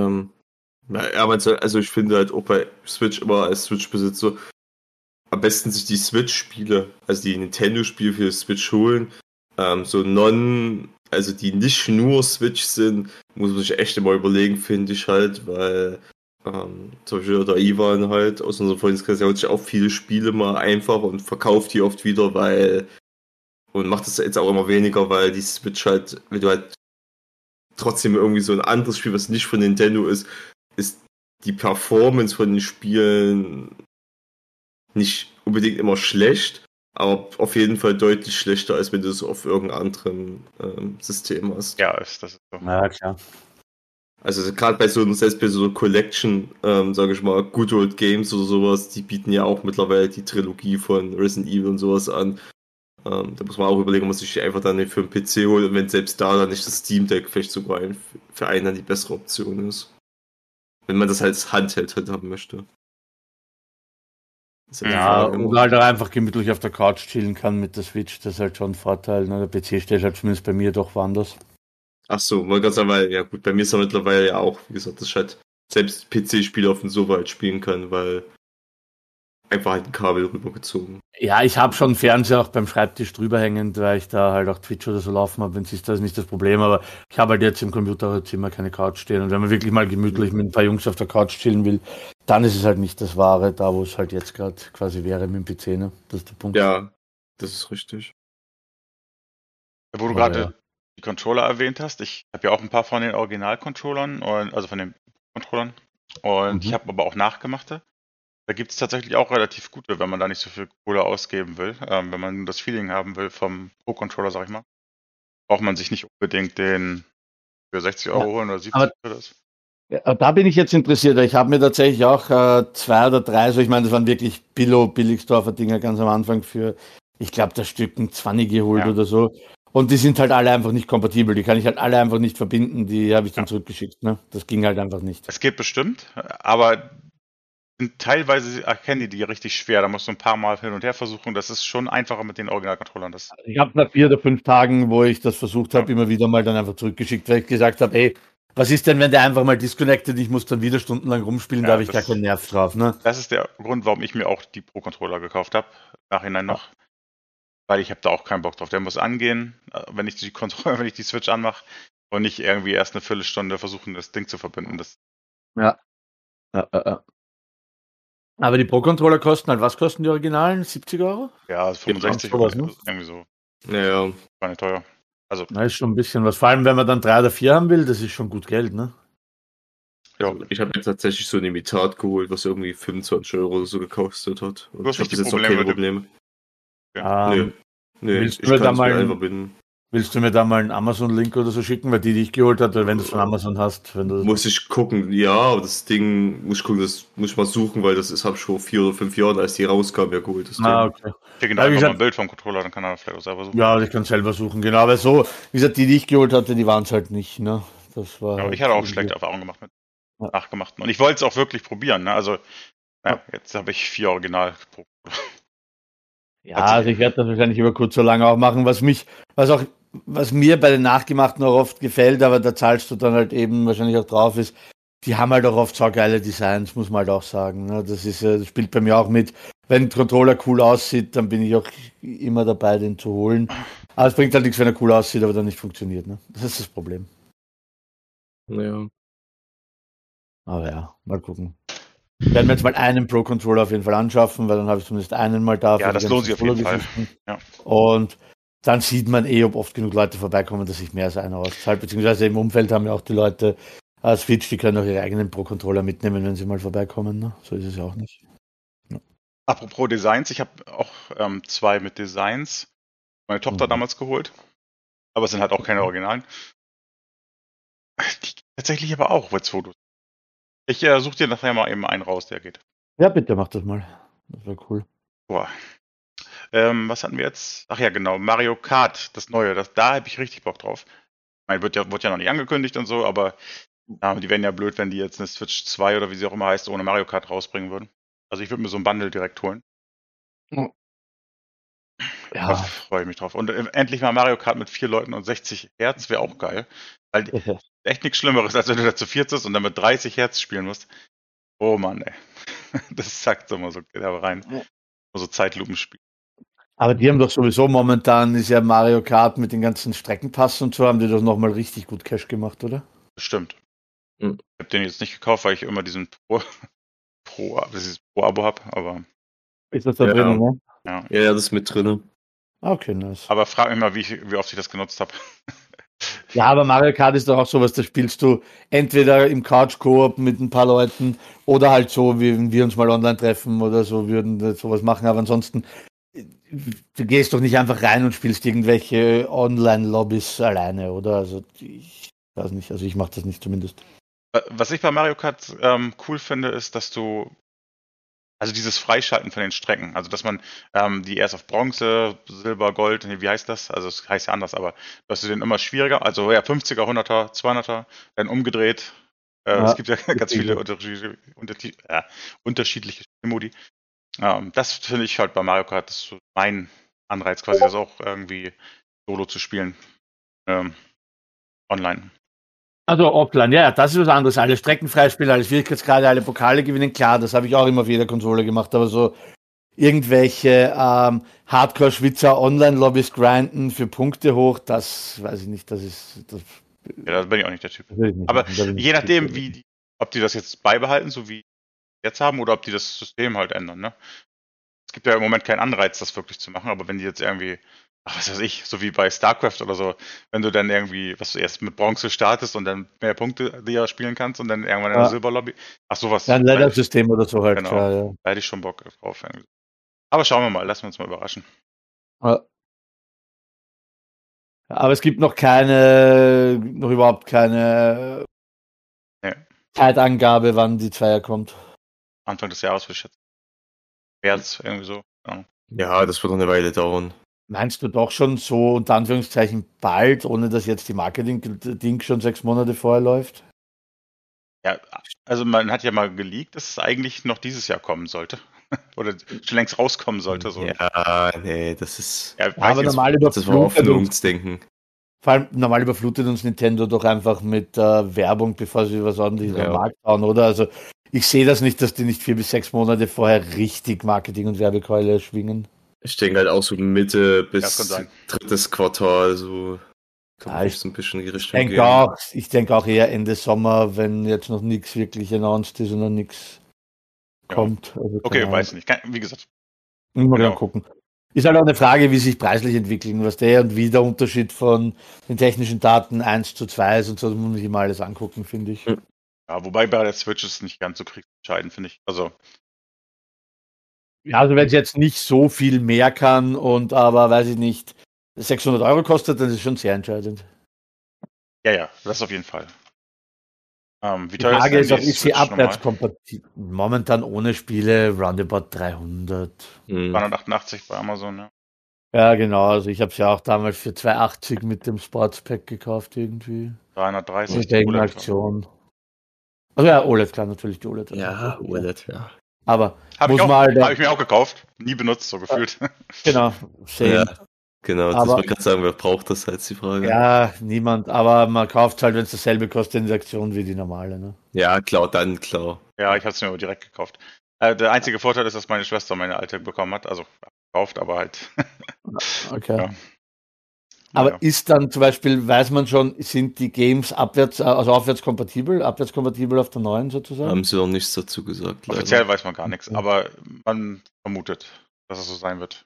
also ich finde halt auch bei Switch immer als Switch-Besitzer am besten sich die Switch-Spiele, also die Nintendo-Spiele für die Switch holen, also die nicht nur Switch sind, muss man sich echt immer überlegen, finde ich halt, weil zum Beispiel der Ivan halt aus unserem Freundeskreis, der holt sich auch viele Spiele mal einfach und verkauft die oft wieder, weil Und macht das jetzt auch immer weniger, weil die Switch halt, wenn du halt trotzdem irgendwie so ein anderes Spiel, was nicht von Nintendo ist die Performance von den Spielen nicht unbedingt immer schlecht, aber auf jeden Fall deutlich schlechter, als wenn du es auf irgendeinem anderen System hast. Ja, das ist so. Ja, klar. Also gerade bei selbst bei so einer Collection, sage ich mal, Good Old Games oder sowas, die bieten ja auch mittlerweile die Trilogie von Resident Evil und sowas an. Da muss man auch überlegen, ob man sich einfach dann für einen PC holt und wenn selbst da dann nicht das Steam Deck vielleicht sogar für einen dann die bessere Option ist. Wenn man das als Handheld halt haben möchte. Das ist halt die Ja, Frage. oder halt auch einfach gemütlich auf der Couch chillen kann mit der Switch, das ist halt schon ein Vorteil. Ne? Der PC steht halt zumindest bei mir doch woanders. Ach so, wollte gerade sagen, weil, ja gut, bei mir ist er mittlerweile ja auch, wie gesagt, dass ich halt selbst PC-Spiele auf dem Sofa halt spielen kann, weil einfach halt ein Kabel rübergezogen. Ja, ich habe schon einen Fernseher auch beim Schreibtisch drüber hängend, weil ich da halt auch Twitch oder so laufen habe, wenn es ist, das ist nicht das Problem, aber ich habe halt jetzt im Computerzimmer keine Couch stehen und wenn man wirklich mal gemütlich mit ein paar Jungs auf der Couch chillen will, dann ist es halt nicht das Wahre, da wo es halt jetzt gerade quasi wäre mit dem PC, ne? Das ist der Punkt. Ja, das ist richtig. Wo du Aber gerade ja. die Controller erwähnt hast, ich habe ja auch ein paar von den Original-Controllern, also von den Controllern. Und ich habe aber auch nachgemachte. Da gibt es tatsächlich auch relativ gute, wenn man da nicht so viel Kohle ausgeben will. Wenn man das Feeling haben will vom Pro-Controller, sag ich mal, braucht man sich nicht unbedingt den für 60 Euro holen oder 70 aber- für das. Ja, da bin ich jetzt interessiert, weil ich habe mir tatsächlich auch 2 oder 3, so ich meine, das waren wirklich Billigsdorfer Dinger ganz am Anfang für, ich glaube, das Stück ein 20 geholt Ja. oder so. Und die sind halt alle einfach nicht kompatibel, die kann ich halt alle einfach nicht verbinden, die habe ich dann Ja. zurückgeschickt. Ne? Das ging halt einfach nicht. Es geht bestimmt, aber teilweise erkennen die richtig schwer. Da musst du ein paar Mal hin und her versuchen. Das ist schon einfacher mit den Original-Controllern. Ich habe nach 4 oder 5 Tagen, wo ich das versucht habe, Ja. immer wieder mal dann einfach zurückgeschickt, weil ich gesagt habe, ey, was ist denn, wenn der einfach mal disconnected, ich muss dann wieder stundenlang rumspielen, Ja, da habe ich das- gar keinen Nerv drauf. Ne? Das ist der Grund, warum ich mir auch die Pro-Controller gekauft habe. Nachhinein noch. Weil ich habe da auch keinen Bock drauf. Der muss angehen, wenn ich wenn ich die Switch anmache und nicht irgendwie erst eine Viertelstunde versuchen, das Ding zu verbinden. Das, Ja. Aber die Pro-Controller kosten halt, was kosten die Originalen? 70 Euro? ja, 65 sowas, oder ne? irgendwie so. Naja, War nicht teuer. Also, Na, ist schon ein bisschen was. Vor allem, wenn man dann 3 oder 4 haben will, das ist schon gut Geld, ne? ja. also ich habe mir tatsächlich so ein Imitat geholt, was irgendwie 25 Euro oder so gekostet hat. Und Du hast ich habe nicht die bis jetzt noch Probleme keine mit dem- Probleme. Okay. Nee, willst ich du mir da kann es mir mal- einfach binden. Willst du mir da mal einen Amazon-Link oder so schicken, weil die ich geholt habe, wenn du es von Amazon hast? Wenn du das Muss ich gucken, ja, aber das Ding, muss ich gucken, das muss ich mal suchen, weil das ist, habe ich vor 4 oder 5 Jahren, als die rauskam, ja geholt. Das Ah, Ding. okay. Ich schicke ihm Ja, wie einfach mal gesagt- ein Bild vom Controller, dann kann er vielleicht auch selber suchen. Ja, ich kann selber suchen, genau. Aber so, wie gesagt, die ich geholt hatte, die waren es halt nicht, ne? Das war Ja, halt ich hatte auch irgendwie- schlechte Erfahrungen gemacht mit Ja. nachgemachten. Und ich wollte es auch wirklich probieren. Ne? Also, jetzt habe ich 4 Original pro. Ja, also ich werde das wahrscheinlich über kurz oder lang auch machen, was mir bei den Nachgemachten auch oft gefällt, aber da zahlst du dann halt eben wahrscheinlich auch drauf ist, die haben halt auch oft saugeile Designs, muss man halt auch sagen. Ne? Das spielt bei mir auch mit. Wenn ein Controller cool aussieht, dann bin ich auch immer dabei, den zu holen. Aber es bringt halt nichts, wenn er cool aussieht, aber dann nicht funktioniert. Ne? Das ist das Problem. Naja. Aber ja, mal gucken. Ich werde mir jetzt mal einen Pro-Controller auf jeden Fall anschaffen, weil dann habe ich zumindest einen mal da. Ja, für das die lohnt sich auf jeden Fall. Solo-Geschichten. Ja. Und dann sieht man ob oft genug Leute vorbeikommen, dass sich mehr als einer auszahlt. Beziehungsweise im Umfeld haben ja auch die Leute Switch, die können auch ihre eigenen Pro-Controller mitnehmen, wenn sie mal vorbeikommen. Ne? So ist es ja auch nicht. Apropos Designs, ich habe auch 2 mit Designs. Meine Tochter damals geholt. Aber es sind halt auch keine Originalen. Die tatsächlich aber auch als Fotos. Ich suche dir nachher mal eben einen raus, der geht. Ja, bitte mach das mal. Das wäre cool. Boah. Was hatten wir jetzt? Ach ja, genau, Mario Kart, das Neue. Da habe ich richtig Bock drauf. Ich meine, wird ja noch nicht angekündigt und so, aber die wären ja blöd, wenn die jetzt eine Switch 2 oder wie sie auch immer heißt, ohne Mario Kart rausbringen würden. Also ich würde mir so ein Bundle direkt holen. Da Ja, freue ich mich drauf. Und endlich mal Mario Kart mit 4 Leuten und 60 Hertz wäre auch geil. Weil echt nichts Schlimmeres, als wenn du da zu 4 sitzt und dann mit 30 Hertz spielen musst. Oh Mann, ey. Das zackt immer so rein. Ja. So Zeitlupenspiel. aber die haben doch sowieso momentan, ist ja Mario Kart mit den ganzen Streckenpass und so, haben die doch nochmal richtig gut Cash gemacht, oder? Stimmt. Hm. Ich habe den jetzt nicht gekauft, weil ich immer diesen Pro-Abo habe, aber Ist das da Ja. drin, ne? ja. Ja, das ist mit drin. Okay, nice. Aber frag mich mal, wie oft ich das genutzt habe. Ja, aber Mario Kart ist doch auch sowas, da spielst du entweder im Couch-Koop mit ein paar Leuten oder halt so, wie wenn wir uns mal online treffen oder so, würden wir sowas machen. Aber ansonsten, du gehst doch nicht einfach rein und spielst irgendwelche Online-Lobbys alleine, oder? Also ich weiß nicht, also ich mache das nicht zumindest. Was ich bei Mario Kart cool finde, ist, dass du, also dieses Freischalten von den Strecken, also dass man die erst auf Bronze, Silber, Gold, nee, wie heißt das? Also es heißt ja anders, aber dass du den immer schwieriger, also ja 50er, 100er, 200er, dann umgedreht. Es gibt ja ganz viele unterschiedliche Spielmodi. Das finde ich halt bei Mario Kart, das ist so mein Anreiz quasi, das auch irgendwie solo zu spielen. Online. Also offline, ja, das ist was anderes. Alle Strecken freispielen, alle Schwierigkeitsgrade, alle Pokale gewinnen, klar, das habe ich auch immer auf jeder Konsole gemacht, aber so irgendwelche Hardcore-Schwitzer Online-Lobbys grinden für Punkte hoch, das weiß ich nicht, das Ja, da bin ich auch nicht der Typ. will ich nicht Aber machen, da bin ich je nicht nachdem, der Typ. ob die das jetzt beibehalten, so wie jetzt haben, oder ob die das System halt ändern, ne? Es gibt ja im Moment keinen Anreiz, das wirklich zu machen, aber wenn die jetzt irgendwie, was weiß ich, so wie bei StarCraft oder so, wenn du dann irgendwie, was du erst mit Bronze startest und dann mehr Punkte dir spielen kannst und dann irgendwann in der Ja. Silberlobby, sowas. Ja, ein da hätte ich- Leitersystem oder so halt, Genau. klar, ja. Da hätte ich schon Bock drauf. Irgendwie. Aber schauen wir mal, lassen wir uns mal überraschen. Ja. Aber es gibt noch überhaupt keine Nee. Zeitangabe, wann die Zweier kommt. Anfang des Jahres würde ich schätzen. März, irgendwie so. Ja. Ja, das wird noch eine Weile dauern. Meinst du doch schon so unter Anführungszeichen bald, ohne dass jetzt die Marketing-Ding schon 6 Monate vorher läuft? Ja, also man hat ja mal geleakt, dass es eigentlich noch dieses Jahr kommen sollte. Oder schon längst rauskommen sollte. So. Ja, nee, das ist. Ja, Aber weiß ich, normal Das war Hoffnungsdenken. Vor allem normal überflutet uns Nintendo doch einfach mit Werbung, bevor sie was ordentliches am Markt hauen, oder? Also ich sehe das nicht, dass die nicht 4 bis 6 Monate vorher richtig Marketing- und Werbekeule schwingen. Ich denke halt auch so Mitte kann bis sein. drittes Quartal, so kann man Ja, auch so ein bisschen in die Richtung gehen. Ich denke auch eher Ende Sommer, wenn jetzt noch nichts wirklich announced ist und noch nichts kommt. Also Okay, weiß nicht. Wie gesagt. Immer Genau. genau gucken. Ist halt auch eine Frage, wie sich preislich entwickeln, was der und wie der Unterschied von den technischen Daten 1:2 ist und so, das muss man sich mal alles angucken, finde ich. Ja, wobei bei der Switch ist es nicht ganz so kriegsentscheidend, finde ich. Also, Ja, also wenn es jetzt nicht so viel mehr kann und aber, weiß ich nicht, 600 Euro kostet, dann ist es schon sehr entscheidend. ja, das auf jeden Fall. Wie Die teuer Frage ist denn auch, die ist sie Switch normal? abwärtskompatibel? Momentan ohne Spiele roundabout 300. 288 bei Amazon, ja. Ja, genau, also ich habe es ja auch damals für 280 mit dem Sportspack gekauft irgendwie. 330 Mit der die OLED. Aktion. Also ja, OLED, klar, natürlich die OLED. Ja, OLED, ja. Aber Habe muss ich, mal hab ich mir auch gekauft. Nie benutzt, so gefühlt. genau, same. Ja, genau, das Aber- wollte ich gerade sagen, wer braucht das halt, ist die Frage. Ja, niemand, aber man kauft halt, wenn es dasselbe kostet in der Aktion wie die normale. Ne? Ja, klar, dann klar. Ja, ich habe es mir aber direkt gekauft. Der einzige Vorteil ist, dass meine Schwester meine alte bekommen hat. Also gekauft, aber halt. Okay. Ja. Aber Naja. ist dann zum Beispiel, weiß man schon, sind die Games aufwärts kompatibel auf der neuen sozusagen? Haben sie noch nichts dazu gesagt. leider. Offiziell weiß man gar nichts, Ja. aber man vermutet, dass es so sein wird.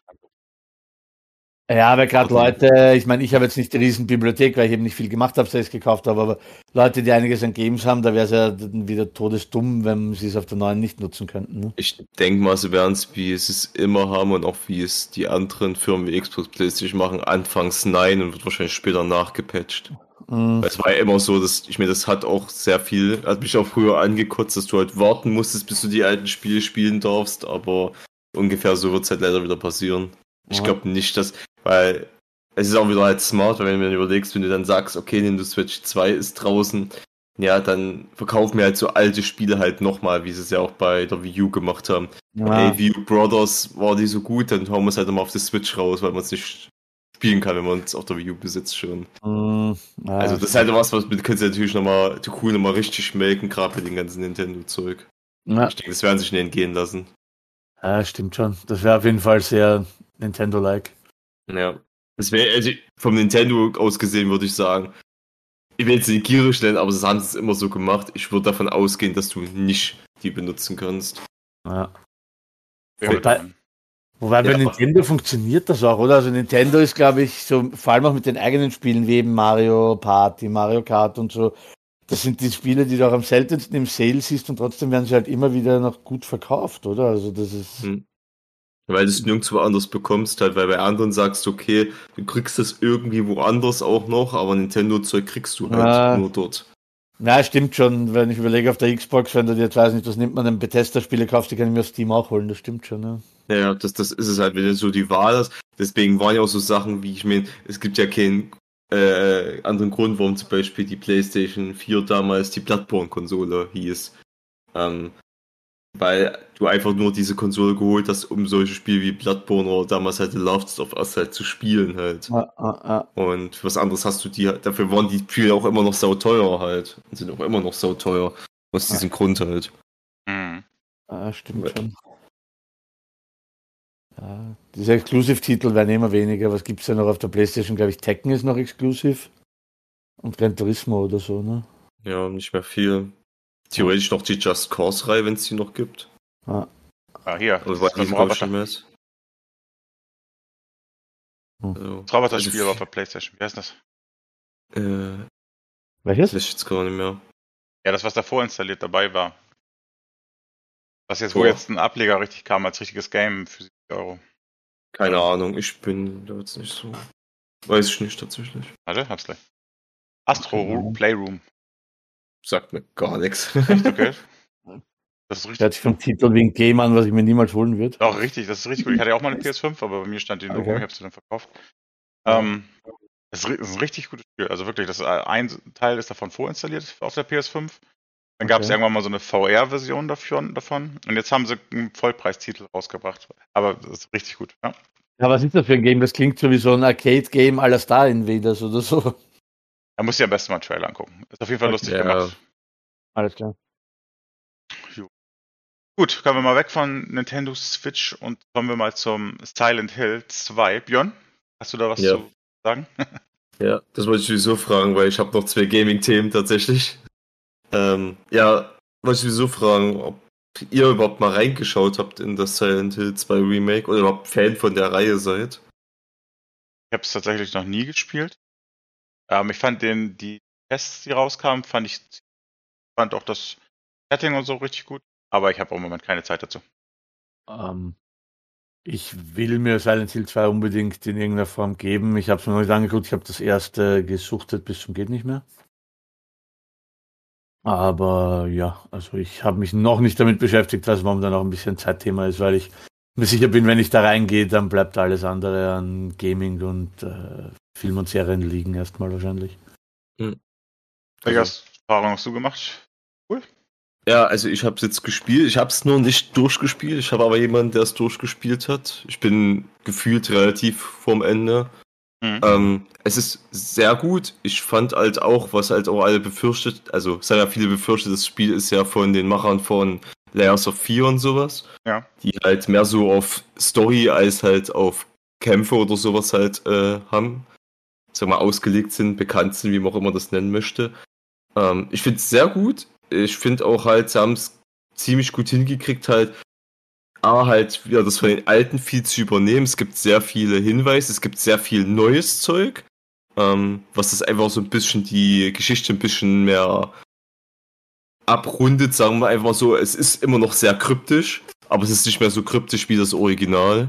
Ja, weil gerade Leute, ich meine, ich habe jetzt nicht die riesen Bibliothek, weil ich eben nicht viel gemacht habe, seit ich es gekauft habe, aber Leute, die einiges an Games haben, da wäre es ja dann wieder todesdumm, wenn sie es auf der neuen nicht nutzen könnten. Ne? Ich denke mal, sie werden es, wie sie es immer haben und auch wie es die anderen Firmen wie Xbox, PlayStation machen, anfangs nein und wird wahrscheinlich später nachgepatcht. Mhm. Weil es war ja immer so, dass ich mir das hat auch sehr viel, hat mich auch früher angekotzt, dass du halt warten musstest, bis du die alten Spiele spielen darfst, aber ungefähr so wird es halt leider wieder passieren. Ich Ja. glaube nicht, dass, weil es ist auch wieder halt smart, weil wenn du mir überlegst, wenn du dann sagst, okay, Nintendo Switch 2 ist draußen, ja, dann verkaufen wir halt so alte Spiele halt nochmal, wie sie es ja auch bei der Wii U gemacht haben. Ja. Ey, Wii U Brothers war die so gut, dann hauen wir es halt nochmal auf die Switch raus, weil man es nicht spielen kann, wenn man es auf der Wii U besitzt schon. Mhm. Ja, Also das ist halt was mit kannst du natürlich nochmal, die Kuh nochmal richtig melken, gerade mit dem ganzen Nintendo-Zeug. ja. Ich denke, das werden sich nicht entgehen lassen. Ja, stimmt schon. Das wäre auf jeden Fall sehr Nintendo-like. Ja. Das wäre, also vom Nintendo aus gesehen würde ich sagen, ich will jetzt nicht gierig nennen, aber das haben sie es immer so gemacht. Ich würde davon ausgehen, dass du nicht die benutzen kannst. Ja. Wer wird Wobei- dann? Wobei bei Nintendo funktioniert das auch, oder? Also Nintendo ist, glaube ich, so, vor allem auch mit den eigenen Spielen wie eben Mario Party, Mario Kart und so. Das sind die Spiele, die du auch am seltensten im Sale siehst und trotzdem werden sie halt immer wieder noch gut verkauft, oder? Also das ist. Weil du es nirgendwo anders bekommst, halt, weil bei anderen sagst du, okay, du kriegst das irgendwie woanders auch noch, aber Nintendo-Zeug kriegst du halt nur dort. Na, stimmt schon, wenn ich überlege auf der Xbox, wenn du dir jetzt weiß nicht, was nimmt man denn Bethesda-Spiele kauft, die kann ich mir auf Steam auch holen, das stimmt schon, ja. Ja, das ist es halt, wenn du so die Wahl hast. Deswegen waren ja auch so Sachen wie, ich meine, es gibt ja keinen anderen Grund, warum zum Beispiel die PlayStation 4 damals die Bloodborne-Konsole hieß. Weil du einfach nur diese Konsole geholt hast, um solche Spiele wie Bloodborne oder damals halt The Last of Us halt zu spielen halt. Und was anderes hast du dafür waren die Spiele auch immer noch sauteuer halt. Und sind auch immer noch sauteuer. Aus diesem Grund halt. Stimmt schon. Ja, diese Exclusive-Titel werden immer weniger. Was gibt's denn noch auf der PlayStation? Glaube ich, Tekken ist noch exklusiv. Und Gran Turismo oder so, ne? Ja, nicht mehr viel. Theoretisch noch die Just Cause-Reihe, wenn es die noch gibt. Hier. Also, weil die Roboter. Also, Das Roboter-Spiel auf der PlayStation. Wie heißt das? Welches? Das ist jetzt gar nicht mehr. Ja, das, was da vorinstalliert dabei war. Was jetzt, wo jetzt ein Ableger richtig kam als richtiges Game für 70 Euro. Keine Ahnung, ich bin da jetzt nicht so. Weiß ich nicht tatsächlich. Warte, hab's gleich. Astro Playroom. Sagt mir gar nichts. Echt okay? Das ist richtig. Hört sich vom Titel wie ein Game an, was ich mir niemals holen würde. Auch richtig, das ist richtig gut. Ich hatte ja auch mal eine PS5, aber bei mir stand die nur rum, ich habe sie dann verkauft. Das ist ein richtig gutes Spiel. Also wirklich, ein Teil ist davon vorinstalliert auf der PS5. Dann gab es irgendwann mal so eine VR-Version davon. Und jetzt haben sie einen Vollpreistitel rausgebracht. Aber das ist richtig gut. Ja, was ist das für ein Game? Das klingt so wie so ein Arcade-Game à la Star Invaders oder so. Da musst du dir am besten mal einen Trailer angucken. Ist auf jeden Fall lustig gemacht. Alles klar. Gut, kommen wir mal weg von Nintendo Switch und kommen wir mal zum Silent Hill 2. Björn, hast du da was zu sagen? Ja, das wollte ich sowieso fragen, weil ich habe noch 2 Gaming-Themen tatsächlich. Wollte ich sowieso fragen, ob ihr überhaupt mal reingeschaut habt in das Silent Hill 2 Remake oder überhaupt Fan von der Reihe seid. Ich habe es tatsächlich noch nie gespielt. Ich fand die Tests, die rauskamen, fand auch das Setting und so richtig gut. Aber ich habe im Moment keine Zeit dazu. Ich will mir Silent Hill 2 unbedingt in irgendeiner Form geben. Ich habe es mir noch nicht angeguckt. Ich habe das erste gesuchtet bis zum geht nicht mehr. Aber ja, also ich habe mich noch nicht damit beschäftigt, was momentan auch ein bisschen Zeitthema ist, weil ich mir sicher bin, wenn ich da reingehe, dann bleibt alles andere an Gaming und Film und Serien liegen erstmal wahrscheinlich. Welche Erfahrung hast du gemacht? Cool. Ja, also ich habe es jetzt gespielt. Ich habe es noch nicht durchgespielt. Ich habe aber jemanden, der es durchgespielt hat. Ich bin gefühlt relativ vorm Ende. Es ist sehr gut. Ich fand halt auch, was halt auch alle befürchtet, also es haben ja viele befürchtet, das Spiel ist ja von den Machern von Layers of Fear und sowas. Ja. Die halt mehr so auf Story als halt auf Kämpfe oder sowas halt haben. Sag mal, ausgelegt sind, bekannt sind, wie man auch immer das nennen möchte. Ich finde es sehr gut. Ich finde auch halt, sie haben es ziemlich gut hingekriegt, halt halt wieder das von den Alten viel zu übernehmen. Es gibt sehr viele Hinweise, es gibt sehr viel neues Zeug, was das einfach so ein bisschen die Geschichte ein bisschen mehr abrundet, sagen wir einfach so. Es ist immer noch sehr kryptisch, aber es ist nicht mehr so kryptisch wie das Original.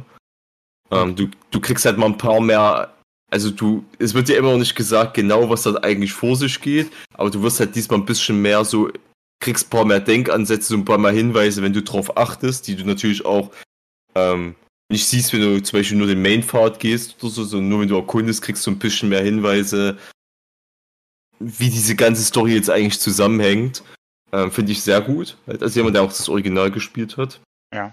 Du kriegst halt mal ein paar mehr, also es wird dir immer noch nicht gesagt genau, was da eigentlich vor sich geht, aber du wirst halt diesmal ein bisschen mehr so, kriegst ein paar mehr Denkansätze, so ein paar mehr Hinweise, wenn du drauf achtest, die du natürlich auch nicht siehst, wenn du zum Beispiel nur den Main-Pfad gehst oder so, sondern nur wenn du erkundest, kriegst du ein bisschen mehr Hinweise, wie diese ganze Story jetzt eigentlich zusammenhängt. Finde ich sehr gut, als jemand, der auch das Original gespielt hat. Ja.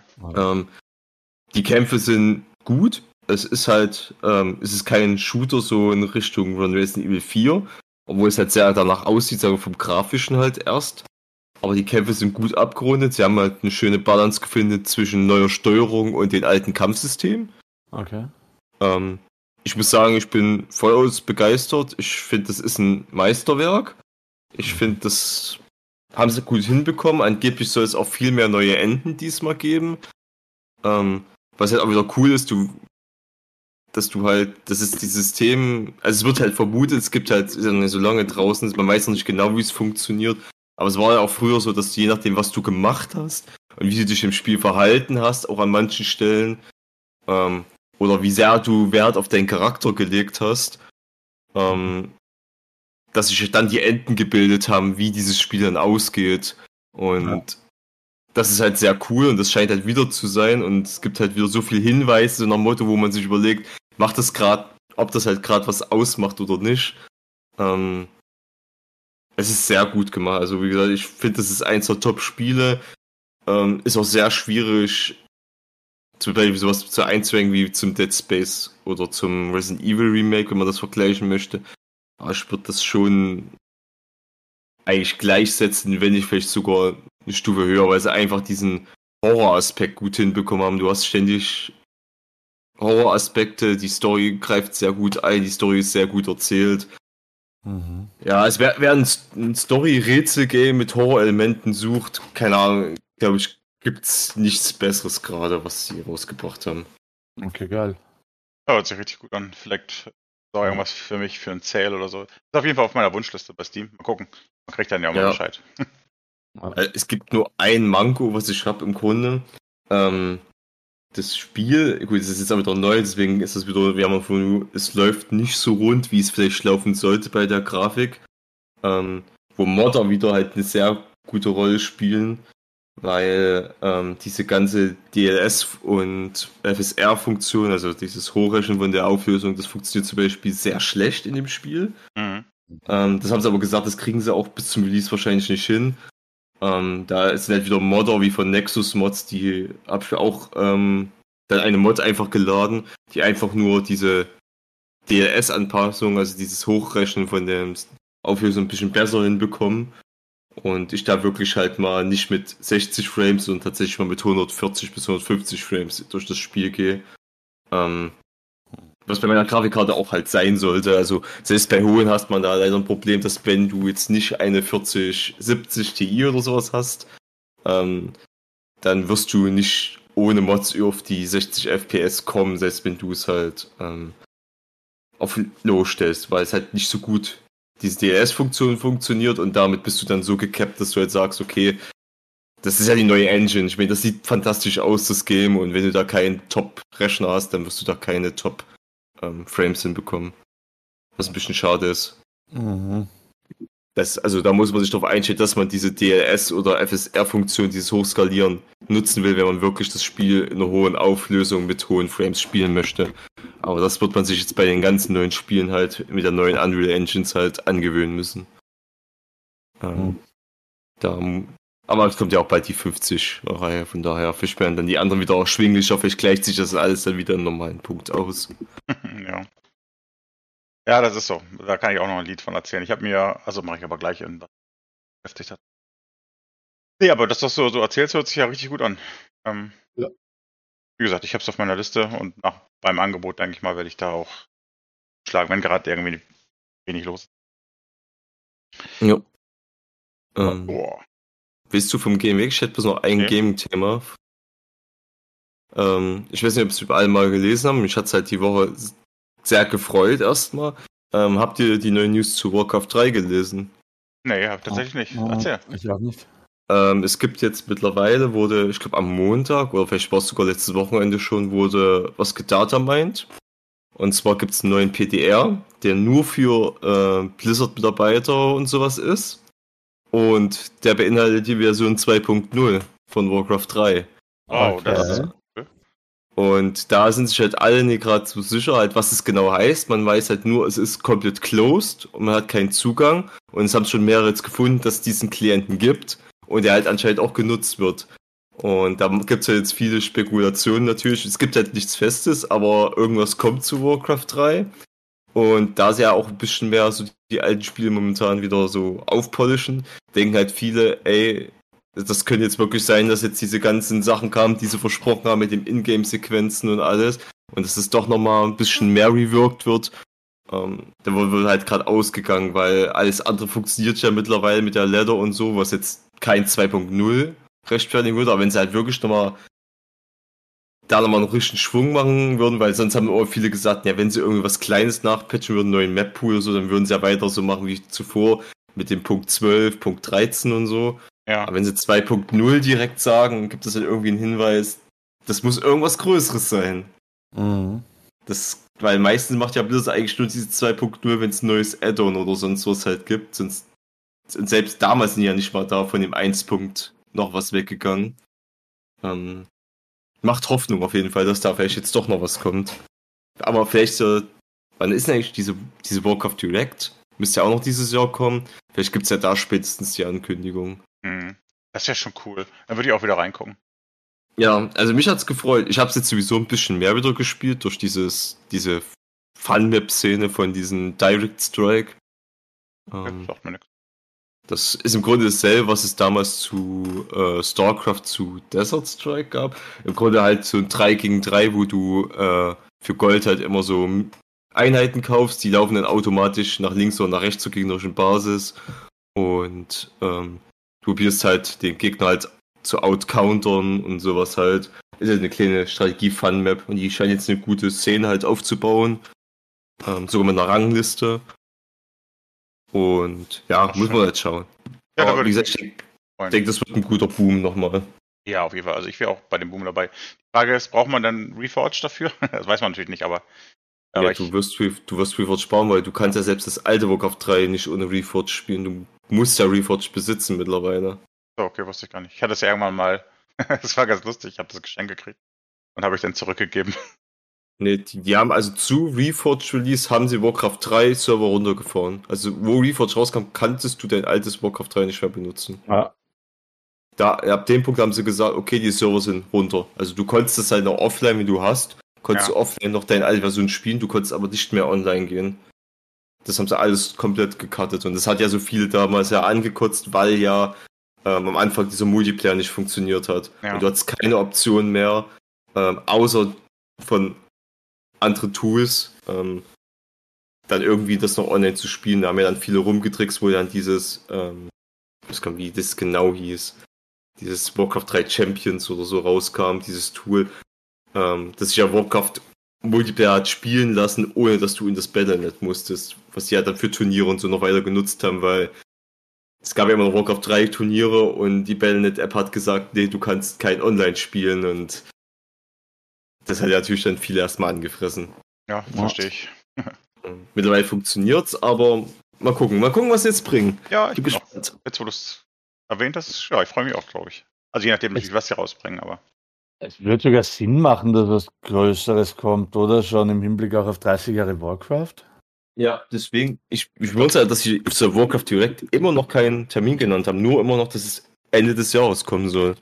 Die Kämpfe sind gut. Es ist halt, es ist kein Shooter so in Richtung Resident Evil 4, obwohl es halt sehr danach aussieht, sagen wir vom Grafischen halt erst. Aber die Kämpfe sind gut abgerundet. Sie haben halt eine schöne Balance gefunden zwischen neuer Steuerung und den alten Kampfsystemen. Okay. Ich muss sagen, ich bin vollaus begeistert. Ich finde, das ist ein Meisterwerk. Ich finde, das haben sie gut hinbekommen. Angeblich soll es auch viel mehr neue Enden diesmal geben. was halt auch wieder cool ist, das ist dieses System, also es wird halt vermutet, es gibt halt, ist ja noch nicht so lange draußen, man weiß noch nicht genau, wie es funktioniert, aber es war ja auch früher so, dass je nachdem, was du gemacht hast und wie du dich im Spiel verhalten hast, auch an manchen Stellen, oder wie sehr du Wert auf deinen Charakter gelegt hast, dass sich dann die Enden gebildet haben, wie dieses Spiel dann ausgeht. Und das ist halt sehr cool und das scheint halt wieder zu sein. Und es gibt halt wieder so viele Hinweise, so nach dem Motto, wo man sich überlegt, macht das gerade, ob das halt gerade was ausmacht oder nicht. Es ist sehr gut gemacht. Also wie gesagt, ich finde, das ist eins der Top-Spiele. Ist auch sehr schwierig, zum Beispiel sowas zu einzuhängen wie zum Dead Space oder zum Resident Evil Remake, wenn man das vergleichen möchte. Aber ich würde das schon eigentlich gleichsetzen, wenn nicht vielleicht sogar eine Stufe höher, weil sie einfach diesen Horroraspekt gut hinbekommen haben. Du hast ständig Horroraspekte, die Story greift sehr gut ein, die Story ist sehr gut erzählt. Ja, es wäre ein Story-Rätsel-Game mit Horrorelementen sucht, keine Ahnung, glaube ich, gibt's nichts Besseres gerade, was sie rausgebracht haben. Okay, geil. Ja, hört sich richtig gut an. Vielleicht ist auch irgendwas für mich, für ein Sale oder so. Ist auf jeden Fall auf meiner Wunschliste bei Steam. Mal gucken. Man kriegt dann ja auch mal Bescheid. Es gibt nur ein Manko, was ich habe im Grunde. Das Spiel, gut, es ist jetzt aber wieder neu, deswegen ist es wieder, es läuft nicht so rund, wie es vielleicht laufen sollte bei der Grafik. Wo Modder wieder halt eine sehr gute Rolle spielen, weil diese ganze DLS und FSR-Funktion, also dieses Hochrechnen von der Auflösung, das funktioniert zum Beispiel sehr schlecht in dem Spiel. Mhm. Das haben sie aber gesagt, das kriegen sie auch bis zum Release wahrscheinlich nicht hin. Da sind halt wieder Modder wie von Nexus Mods, die habe ich auch dann eine Mod einfach geladen, die einfach nur diese DLS-Anpassung, also dieses Hochrechnen von der Auflösung ein bisschen besser hinbekommen. Und ich da wirklich halt mal nicht mit 60 Frames, sondern tatsächlich mal mit 140 bis 150 Frames durch das Spiel gehe. Was bei meiner Grafikkarte auch halt sein sollte. Also selbst bei hohen hast man da leider ein Problem, dass wenn du jetzt nicht eine 4070 Ti oder sowas hast, dann wirst du nicht ohne Mods auf die 60 FPS kommen, selbst wenn du es halt auf Low stellst, weil es halt nicht so gut diese DLS-Funktion funktioniert und damit bist du dann so gekappt, dass du halt sagst, okay, das ist ja die neue Engine. Ich meine, das sieht fantastisch aus, das Game, und wenn du da keinen Top-Rechner hast, dann wirst du da keine Top-Frames hinbekommen. Was ein bisschen schade ist. Also da muss man sich darauf einstellen, dass man diese DLS- oder FSR-Funktion, dieses Hochskalieren, nutzen will, wenn man wirklich das Spiel in einer hohen Auflösung mit hohen Frames spielen möchte. Aber das wird man sich jetzt bei den ganzen neuen Spielen halt mit der neuen Unreal Engines halt angewöhnen müssen. Aber es kommt ja auch bald die 50-Reihe, von daher werden dann die anderen wieder erschwinglicher, vielleicht gleicht sich das alles dann wieder einen normalen Punkt aus. Ja. Ja, das ist so. Da kann ich auch noch ein Lied von erzählen. Ich habe mir, also mache ich aber gleich in heftig hat. Nee, aber das, was du so erzählst, hört sich ja richtig gut an. Ja. Wie gesagt, ich habe es auf meiner Liste und beim Angebot, denke ich mal, werde ich da auch schlagen, wenn gerade irgendwie wenig los ist. Ja. Willst du vom Game weg? Ich hätte bloß noch ein Gaming-Thema. Ich weiß nicht, ob Sie es alle mal gelesen haben. Mich hat es halt die Woche sehr gefreut erstmal. Habt ihr die neuen News zu Warcraft 3 gelesen? Nee, tatsächlich nicht. Erzähl. Ich auch nicht. Es gibt jetzt mittlerweile, ich glaube am Montag, oder vielleicht war es sogar letztes Wochenende schon, wurde was gedatamined. Und zwar gibt es einen neuen PDR, der nur für Blizzard-Mitarbeiter und sowas ist. Und der beinhaltet die Version 2.0 von Warcraft 3. Wow, das ist cool. Und da sind sich halt alle nicht gerade so sicher, halt, was es genau heißt. Man weiß halt nur, es ist komplett closed und man hat keinen Zugang. Und es haben schon mehrere jetzt gefunden, dass es diesen Klienten gibt und der halt anscheinend auch genutzt wird. Und da gibt es ja jetzt viele Spekulationen natürlich. Es gibt halt nichts Festes, aber irgendwas kommt zu Warcraft 3. Und da sie ja auch ein bisschen mehr so die alten Spiele momentan wieder so aufpolischen, denken halt viele, das könnte jetzt wirklich sein, dass jetzt diese ganzen Sachen kamen, die sie versprochen haben mit den Ingame-Sequenzen und alles. Und dass es doch nochmal ein bisschen mehr reworked wird. Da wird halt gerade ausgegangen, weil alles andere funktioniert ja mittlerweile mit der Ladder und so, was jetzt kein 2.0 rechtfertigen würde. Aber wenn sie halt wirklich nochmal da nochmal einen richtigen Schwung machen würden, weil sonst haben auch viele gesagt, ja, wenn sie irgendwie was Kleines nachpatchen würden, neuen Map-Pool oder so, dann würden sie ja weiter so machen wie zuvor mit dem Punkt 12, Punkt 13 und so. Ja. Aber wenn sie 2.0 direkt sagen, gibt es halt irgendwie einen Hinweis, das muss irgendwas Größeres sein. Mhm. Weil meistens macht ja Blizzard eigentlich nur diese 2.0, wenn es ein neues Add-on oder sonst was halt gibt. Und selbst damals sind ja nicht mal da von dem 1. Punkt noch was weggegangen. Macht Hoffnung auf jeden Fall, dass da vielleicht jetzt doch noch was kommt. Aber vielleicht wann ist denn eigentlich diese Warcraft Direct? Müsste ja auch noch dieses Jahr kommen. Vielleicht gibt es ja da spätestens die Ankündigung. Das wäre schon cool. Dann würde ich auch wieder reingucken. Ja, also mich hat's gefreut. Ich habe es jetzt sowieso ein bisschen mehr wieder gespielt durch diese Fun-Map-Szene von diesem Direct Strike. Sagt mir nichts. Das ist im Grunde dasselbe, was es damals zu StarCraft zu Desert Strike gab. Im Grunde halt so ein 3 gegen 3, wo du für Gold halt immer so Einheiten kaufst, die laufen dann automatisch nach links oder nach rechts zur gegnerischen Basis. Und du probierst halt den Gegner halt zu outcountern und sowas halt. Ist halt eine kleine Strategie-Fun-Map und die scheint jetzt eine gute Szene halt aufzubauen. Sogar mit einer Rangliste. Und ja, muss man halt schauen. Ja, aber wie gesagt, ich denke, das wird ein guter Boom nochmal. Ja, auf jeden Fall. Also ich wäre auch bei dem Boom dabei. Die Frage ist, braucht man dann Reforged dafür? Das weiß man natürlich nicht, aber ja, du wirst Reforged sparen, weil du kannst ja selbst das alte Warcraft 3 nicht ohne Reforged spielen. Du musst ja Reforged besitzen mittlerweile. So, okay, wusste ich gar nicht. Ich hatte es ja irgendwann mal, das war ganz lustig, ich habe das Geschenk gekriegt und habe ich dann zurückgegeben. Nee, die haben also zu Reforged Release haben sie Warcraft 3 Server runtergefahren. Also wo Reforged rauskam, kanntest du dein altes Warcraft 3 nicht mehr benutzen. Ja. Ab dem Punkt haben sie gesagt, okay, die Server sind runter. Also du konntest das halt noch offline, wenn du hast, konntest du offline noch deine alte Version spielen, du konntest aber nicht mehr online gehen. Das haben sie alles komplett gecuttet und das hat ja so viele damals ja angekotzt, weil ja am Anfang dieser Multiplayer nicht funktioniert hat. Ja. Und du hattest keine Option mehr, außer von anderen Tools, dann irgendwie das noch online zu spielen. Da haben ja dann viele rumgetrickst, wo dann dieses, ich weiß gar nicht, wie das genau hieß, dieses Warcraft 3 Champions oder so rauskam, dieses Tool, das sich ja Warcraft Multiplayer hat spielen lassen, ohne dass du in das Battle.net musstest, was sie ja dann für Turniere und so noch weiter genutzt haben, weil es gab ja immer noch Warcraft 3 Turniere und die Battle.net-App hat gesagt, nee, du kannst kein Online spielen und das hat ja natürlich dann viele erstmal angefressen. Ja, verstehe ich. Mittlerweile funktioniert's, aber mal gucken, was sie jetzt bringen. Ja, ich bin auch, jetzt wo du es erwähnt hast, ja, ich freue mich auch, glaube ich. Also je nachdem natürlich, was sie rausbringen, aber. Es würde sogar Sinn machen, dass was Größeres kommt, oder? Schon im Hinblick auch auf 30 Jahre Warcraft. Ja, deswegen, ich wundere halt, dass sie zur Warcraft Direct immer noch keinen Termin genannt haben, nur immer noch, dass es Ende des Jahres kommen soll.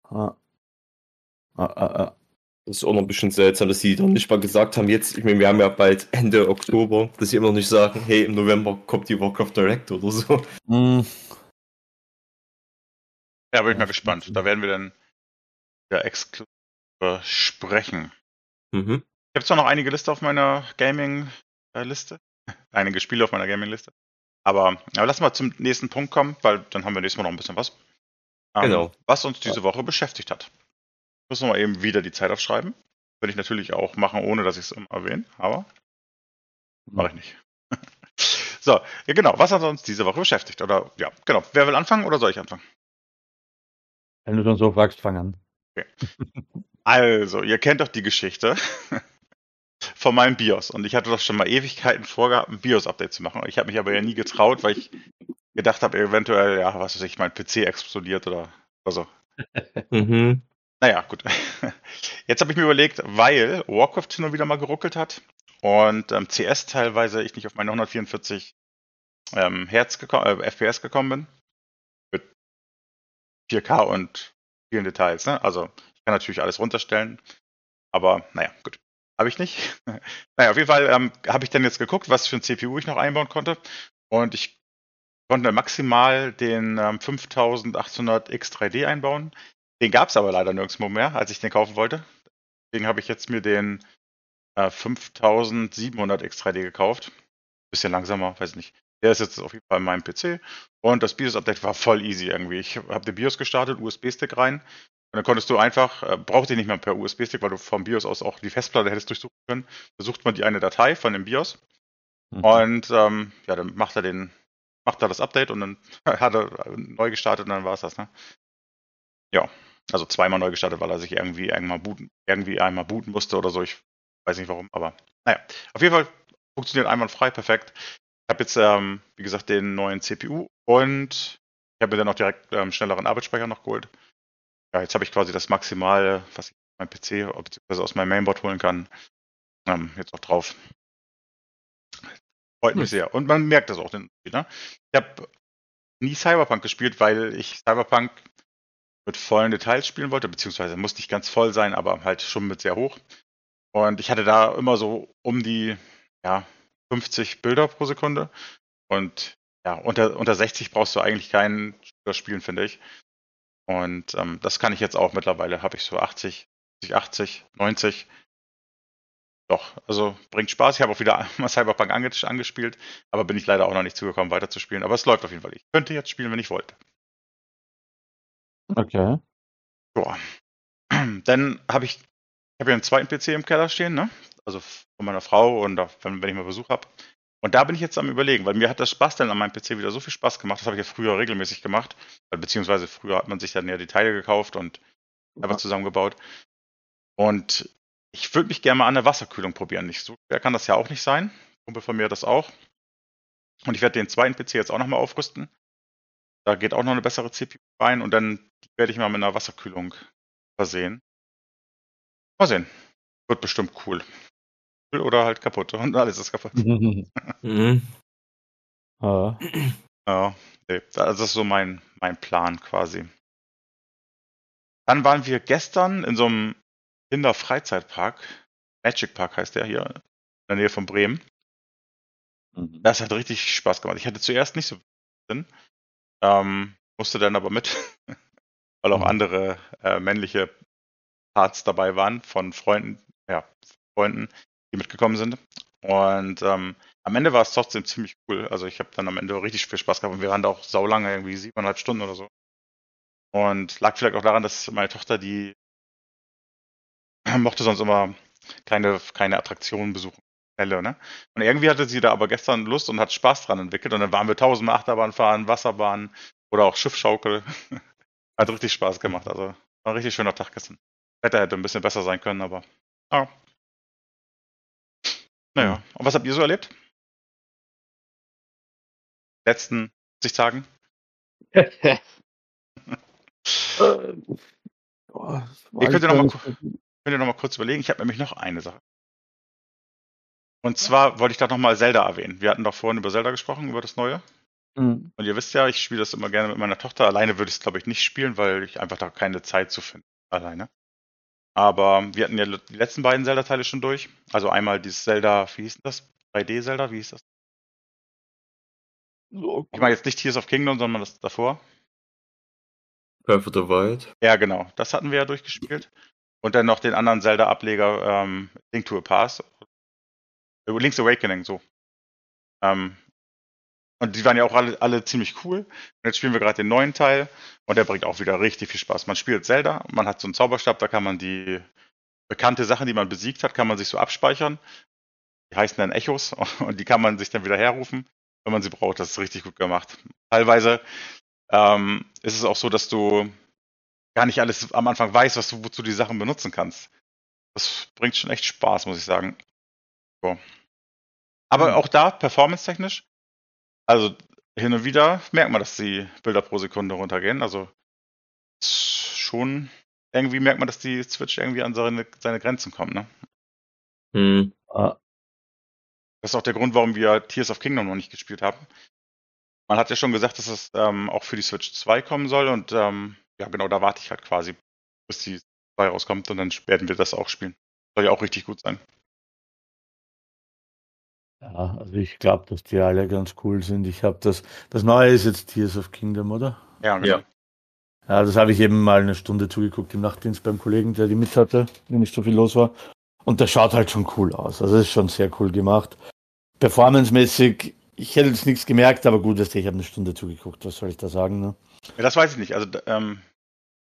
Das ist auch noch ein bisschen seltsam, dass sie noch nicht mal gesagt haben, jetzt, ich meine, wir haben ja bald Ende Oktober, dass sie immer noch nicht sagen, hey, im November kommt die Warcraft Direct oder so. Ja, bin ich mal gespannt. Da werden wir dann wieder exklusiv sprechen. Ich habe zwar noch einige Liste auf meiner Gaming-Liste. Einige Spiele auf meiner Gaming-Liste. Aber lass mal zum nächsten Punkt kommen, weil dann haben wir nächstes Mal noch ein bisschen was. Genau. Was uns diese Woche beschäftigt hat. Ich muss nochmal eben wieder die Zeit aufschreiben. Würde ich natürlich auch machen, ohne dass ich es immer erwähne, aber mache ich nicht. So, ja genau. Was hat uns diese Woche beschäftigt? Oder ja, genau. Wer will anfangen oder soll ich anfangen? Wenn du schon so fragst, fang an. Okay. Also, ihr kennt doch die Geschichte von meinem BIOS. Und ich hatte doch schon mal Ewigkeiten vorgehabt, ein BIOS-Update zu machen. Ich habe mich aber ja nie getraut, weil ich gedacht habe, eventuell, ja, was weiß ich, mein PC explodiert oder so. Naja, gut. Jetzt habe ich mir überlegt, weil Warcraft nur wieder mal geruckelt hat und CS teilweise ich nicht auf meine 144 FPS gekommen bin. Mit 4K und vielen Details. Ne? Also ich kann natürlich alles runterstellen. Aber naja, gut. Habe ich nicht. Naja, auf jeden Fall habe ich dann jetzt geguckt, was für ein CPU ich noch einbauen konnte. Und ich konnte maximal den 5800 X3D einbauen. Den gab es aber leider nirgendwo mehr, als ich den kaufen wollte. Deswegen habe ich jetzt mir den 5700 X3D gekauft. Bisschen langsamer, weiß nicht. Der ist jetzt auf jeden Fall in meinem PC. Und das BIOS-Update war voll easy irgendwie. Ich habe den BIOS gestartet, USB-Stick rein. dann konntest du einfach, brauchte ich nicht mehr per USB-Stick, weil du vom BIOS aus auch die Festplatte hättest durchsuchen können. Da sucht man die eine Datei von dem BIOS und ja, dann macht er das Update und dann hat er neu gestartet und dann war es das, ne? Ja, also zweimal neu gestartet, weil er sich irgendwie einmal booten musste oder so. Ich weiß nicht warum, aber naja. Auf jeden Fall funktioniert einwandfrei, perfekt. Ich habe jetzt, wie gesagt, den neuen CPU und ich habe mir dann auch direkt schnelleren Arbeitsspeicher noch geholt. Ja, jetzt habe ich quasi das Maximale, was ich auf meinem PC bzw. aus meinem Mainboard holen kann, jetzt auch drauf. Freut mich sehr. Und man merkt das auch den Unterschied, ne? Ich habe nie Cyberpunk gespielt, weil ich Cyberpunk mit vollen Details spielen wollte, beziehungsweise musste nicht ganz voll sein, aber halt schon mit sehr hoch. Und ich hatte da immer so um die 50 Bilder pro Sekunde. Und ja, unter 60 brauchst du eigentlich keinen Shooter spielen, finde ich. Und das kann ich jetzt auch mittlerweile. Habe ich so 80, 90. Doch, also bringt Spaß. Ich habe auch wieder mal Cyberpunk angespielt, aber bin ich leider auch noch nicht zugekommen, weiterzuspielen. Aber es läuft auf jeden Fall. Ich könnte jetzt spielen, wenn ich wollte. Okay. Ja. Dann habe ich ja einen zweiten PC im Keller stehen, ne? Also von meiner Frau und auch, wenn ich mal Besuch habe. Und da bin ich jetzt am Überlegen, weil mir hat das Basteln an meinem PC wieder so viel Spaß gemacht. Das habe ich ja früher regelmäßig gemacht. Beziehungsweise früher hat man sich dann ja die Teile gekauft und einfach zusammengebaut. Und ich würde mich gerne mal an der Wasserkühlung probieren. Nicht so schwer kann das ja auch nicht sein. Ein Kumpel von mir hat das auch. Und ich werde den zweiten PC jetzt auch nochmal aufrüsten. Da geht auch noch eine bessere CPU rein und dann werde ich mal mit einer Wasserkühlung versehen. Mal sehen. Wird bestimmt cool. Oder halt kaputt. Und alles ist kaputt. Mhm. Ja. Ja, nee. Das ist so mein Plan quasi. Dann waren wir gestern in so einem Kinderfreizeitpark. Magic Park heißt der hier, in der Nähe von Bremen. Das hat richtig Spaß gemacht. Ich hatte zuerst nicht so viel Sinn, musste dann aber mit, weil auch andere männliche Parts dabei waren von Freunden, die mitgekommen sind. Und am Ende war es trotzdem ziemlich cool. Also ich habe dann am Ende richtig viel Spaß gehabt und wir waren da auch saulange, irgendwie 7,5 Stunden oder so. Und lag vielleicht auch daran, dass meine Tochter, die mochte sonst immer keine Attraktionen besuchen, schnelle, ne? Und irgendwie hatte sie da aber gestern Lust und hat Spaß dran entwickelt und dann waren wir tausendmal Achterbahn fahren, Wasserbahn oder auch Schiffschaukel. Hat richtig Spaß gemacht, also war ein richtig schöner Tag gestern. Wetter hätte ein bisschen besser sein können, aber naja. Und was habt ihr so erlebt? Letzten 60 Tagen? Ihr könnt ja noch mal kurz überlegen. Ich habe nämlich noch eine Sache. Und zwar wollte ich da noch mal Zelda erwähnen. Wir hatten doch vorhin über Zelda gesprochen, über das Neue. Und ihr wisst ja, ich spiele das immer gerne mit meiner Tochter. Alleine würde ich es, glaube ich, nicht spielen, weil ich einfach da keine Zeit zu finde. Alleine. Aber wir hatten ja die letzten beiden Zelda-Teile schon durch. Also einmal dieses Zelda, wie hieß das? 3D-Zelda, wie hieß das? Ich meine jetzt nicht Tears of Kingdom, sondern das davor. Breath of the Wild. Ja, genau. Das hatten wir ja durchgespielt. Und dann noch den anderen Zelda-Ableger, Link to a Past. Link's Awakening, so. Und die waren ja auch alle ziemlich cool. Und jetzt spielen wir gerade den neuen Teil und der bringt auch wieder richtig viel Spaß. Man spielt Zelda, man hat so einen Zauberstab, da kann man die bekannte Sachen, die man besiegt hat, kann man sich so abspeichern. Die heißen dann Echos und die kann man sich dann wieder herrufen, wenn man sie braucht. Das ist richtig gut gemacht. Teilweise ist es auch so, dass du gar nicht alles am Anfang weißt, wozu du die Sachen benutzen kannst. Das bringt schon echt Spaß, muss ich sagen. So. Aber auch da, performance-technisch, also hin und wieder merkt man, dass die Bilder pro Sekunde runtergehen. Also schon irgendwie merkt man, dass die Switch irgendwie an seine Grenzen kommt, ne? Das ist auch der Grund, warum wir Tears of Kingdom noch nicht gespielt haben. Man hat ja schon gesagt, dass es auch für die Switch 2 kommen soll und ja genau, da warte ich halt quasi, bis die 2 rauskommt und dann werden wir das auch spielen. Soll ja auch richtig gut sein. Ja, also ich glaube, dass die alle ganz cool sind. Ich habe das Neue ist jetzt Tears of Kingdom, oder? Ja, genau. Ja, das habe ich eben mal eine Stunde zugeguckt im Nachtdienst beim Kollegen, der die mit hatte, wenn nicht so viel los war. Und der schaut halt schon cool aus. Also es ist schon sehr cool gemacht. Performancemäßig, ich hätte jetzt nichts gemerkt, aber gut, ich habe eine Stunde zugeguckt. Was soll ich da sagen, ne? Ja, das weiß ich nicht. Also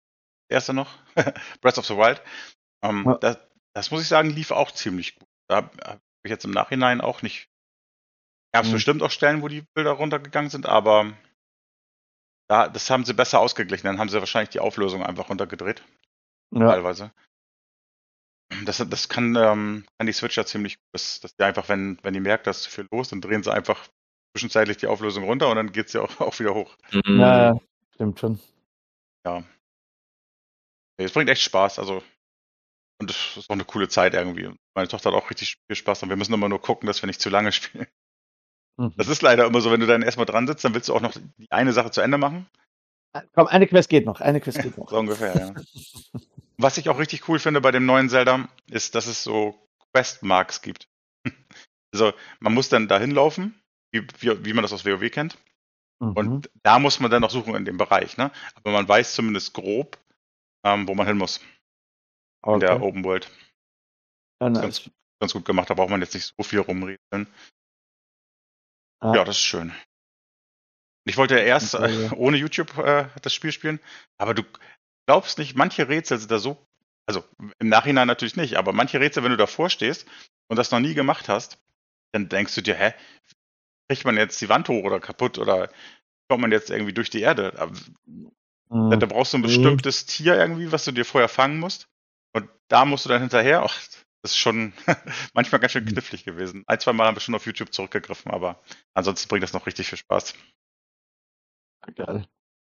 der erste noch, Breath of the Wild. Ja. Das muss ich sagen, lief auch ziemlich gut. Da habe ich jetzt im Nachhinein auch nicht. Gab es bestimmt auch Stellen, wo die Bilder runtergegangen sind, aber das haben sie besser ausgeglichen. Dann haben sie wahrscheinlich die Auflösung einfach runtergedreht, Ja. teilweise. Das kann die Switch ja ziemlich gut, dass die einfach, wenn die merkt, da ist zu viel los, dann drehen sie einfach zwischenzeitlich die Auflösung runter und dann geht sie auch wieder hoch. Ja, stimmt schon. Ja. Es bringt echt Spaß, also. Und es ist auch eine coole Zeit irgendwie. Meine Tochter hat auch richtig viel Spaß und wir müssen immer nur gucken, dass wir nicht zu lange spielen. Das ist leider immer so, wenn du dann erstmal dran sitzt, dann willst du auch noch die eine Sache zu Ende machen. Komm, eine Quest geht noch. So ungefähr, ja. Was ich auch richtig cool finde bei dem neuen Zelda, ist, dass es so Questmarks gibt. Also man muss dann dahin laufen, wie man das aus WoW kennt. Und da muss man dann noch suchen in dem Bereich, ne? Aber man weiß zumindest grob, wo man hin muss. In der Open World. Ja, nice. Ganz gut gemacht, da braucht man jetzt nicht so viel rumrätseln. Ja, das ist schön. Ich wollte ja erst ohne YouTube das Spiel spielen, aber du glaubst nicht, manche Rätsel sind da so, also im Nachhinein natürlich nicht, aber manche Rätsel, wenn du davor stehst und das noch nie gemacht hast, dann denkst du dir, kriegt man jetzt die Wand hoch oder kaputt oder kommt man jetzt irgendwie durch die Erde? Da brauchst du ein bestimmtes Tier irgendwie, was du dir vorher fangen musst und da musst du dann hinterher, das ist schon manchmal ganz schön knifflig gewesen. 1-2 Mal haben wir schon auf YouTube zurückgegriffen, aber ansonsten bringt das noch richtig viel Spaß. Geil.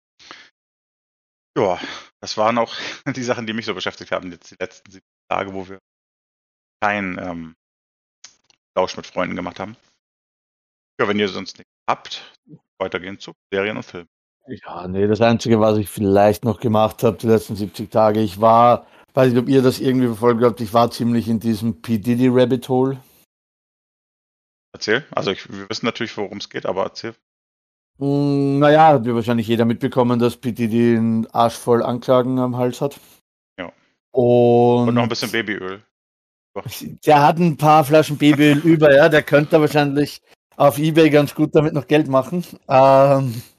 Ja, das waren auch die Sachen, die mich so beschäftigt haben, jetzt die letzten 7 Tage, wo wir keinen Tausch mit Freunden gemacht haben. Ja, wenn ihr sonst nichts habt, weitergehen zu Serien und Filmen. Ja, nee, das Einzige, was ich vielleicht noch gemacht habe die letzten 70 Tage, weiß nicht, ob ihr das irgendwie verfolgt habt, ich war ziemlich in diesem P. Diddy Rabbit Hole. Erzähl. Also wir wissen natürlich, worum es geht, aber erzähl. Naja, hat ja wahrscheinlich jeder mitbekommen, dass P. Diddy einen Arsch voll Anklagen am Hals hat. Ja. Und noch ein bisschen Babyöl. Der hat ein paar Flaschen Babyöl über, ja, der könnte wahrscheinlich auf eBay ganz gut damit noch Geld machen. Ja,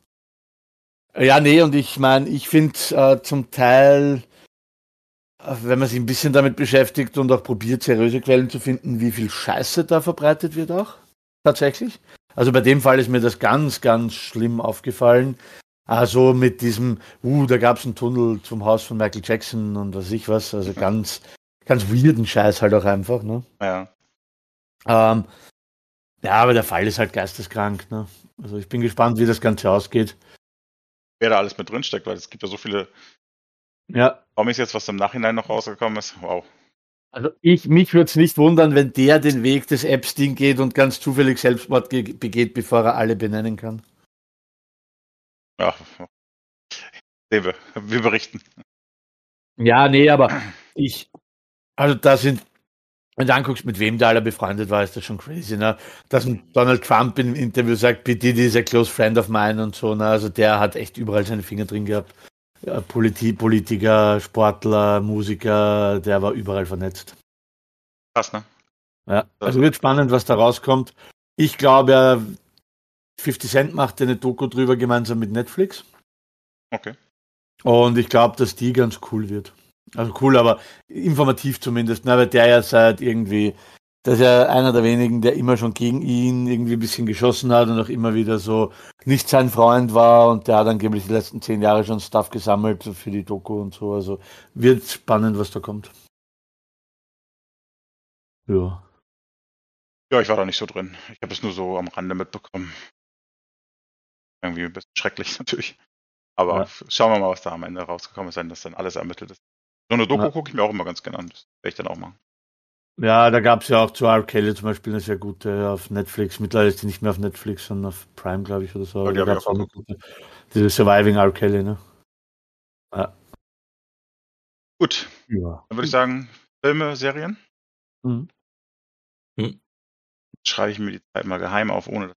nee, und ich meine, ich finde zum Teil, wenn man sich ein bisschen damit beschäftigt und auch probiert, seriöse Quellen zu finden, wie viel Scheiße da verbreitet wird auch, tatsächlich. Also bei dem Fall ist mir das ganz, ganz schlimm aufgefallen. Also mit diesem, da gab es einen Tunnel zum Haus von Michael Jackson und was ich was, also ganz weirden Scheiß halt auch einfach, ne? Ja. Ja, aber der Fall ist halt geisteskrank, ne? Also ich bin gespannt, wie das Ganze ausgeht. Wer da alles mit drin steckt, weil es gibt ja so viele Promis jetzt, was im Nachhinein noch rausgekommen ist. Wow. Also mich würde es nicht wundern, wenn der den Weg des Epstein geht und ganz zufällig Selbstmord begeht, bevor er alle benennen kann. Ja, sehen wir. Wir berichten. Ja, nee, aber also da sind, wenn du anguckst, mit wem der alle befreundet war, ist das schon crazy, ne? Dass ein Donald Trump im Interview sagt, P. Diddy is a close friend of mine und so, ne? Also der hat echt überall seine Finger drin gehabt. Ja, Politiker, Sportler, Musiker, der war überall vernetzt. Krass, ne? Ja, also wird spannend, was da rauskommt. Ich glaube, 50 Cent macht eine Doku drüber gemeinsam mit Netflix. Okay. Und ich glaube, dass die ganz cool wird. Also cool, aber informativ zumindest, ne? Weil der ja seit irgendwie, das ist ja einer der wenigen, der immer schon gegen ihn irgendwie ein bisschen geschossen hat und auch immer wieder so nicht sein Freund war und der hat angeblich die letzten 10 Jahre schon Stuff gesammelt für die Doku und so. Also wird spannend, was da kommt. Ja. Ja, ich war da nicht so drin. Ich habe es nur so am Rande mitbekommen. Irgendwie ein bisschen schrecklich natürlich. Aber schauen wir mal, was da am Ende rausgekommen ist, wenn das dann alles ermittelt ist. So eine Doku gucke ich mir auch immer ganz gerne an. Das werde ich dann auch machen. Ja, da gab es ja auch zu R. Kelly zum Beispiel eine sehr gute auf Netflix. Mittlerweile ist die nicht mehr auf Netflix, sondern auf Prime, glaube ich, oder so. Ja, da auch eine gute. Diese Surviving R. Kelly, ne? Ja. Gut. Ja. Dann würde ich sagen, Filme, Serien? Schreibe ich mir die Zeit mal geheim auf, ohne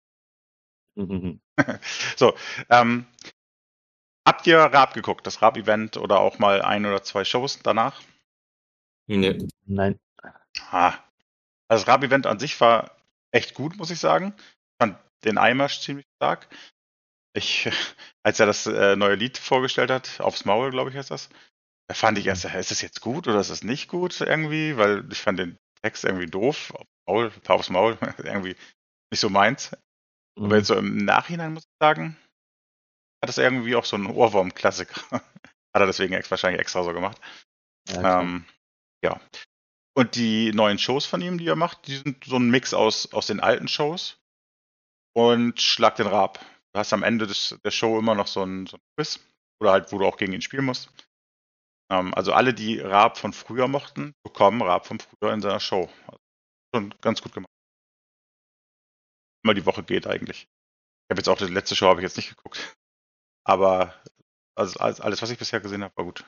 das. So, habt ihr Raab geguckt, das Raab-Event oder auch mal 1 oder 2 Shows danach? Nee. Nein. Also das Raab-Event an sich war echt gut, muss ich sagen. Ich fand den Eimersch ziemlich stark. Als er das neue Lied vorgestellt hat, Aufs Maul, glaube ich, heißt das, Da fand ich erst, ist das jetzt gut oder ist das nicht gut irgendwie? Weil ich fand den Text irgendwie doof. Aufs Maul, irgendwie nicht so meins. Aber jetzt so im Nachhinein muss ich sagen, hat das irgendwie auch so einen Ohrwurm-Klassiker. Hat er deswegen wahrscheinlich extra so gemacht. Ja, Ja. Und die neuen Shows von ihm, die er macht, die sind so ein Mix aus den alten Shows und Schlag den Raab. Du hast am Ende der Show immer noch so ein Quiz. Oder halt, wo du auch gegen ihn spielen musst. Also alle, die Raab von früher mochten, bekommen Raab von früher in seiner Show. Also schon ganz gut gemacht. Immer die Woche geht eigentlich. Ich habe jetzt auch die letzte Show habe ich jetzt nicht geguckt. Aber also alles, was ich bisher gesehen habe, war gut.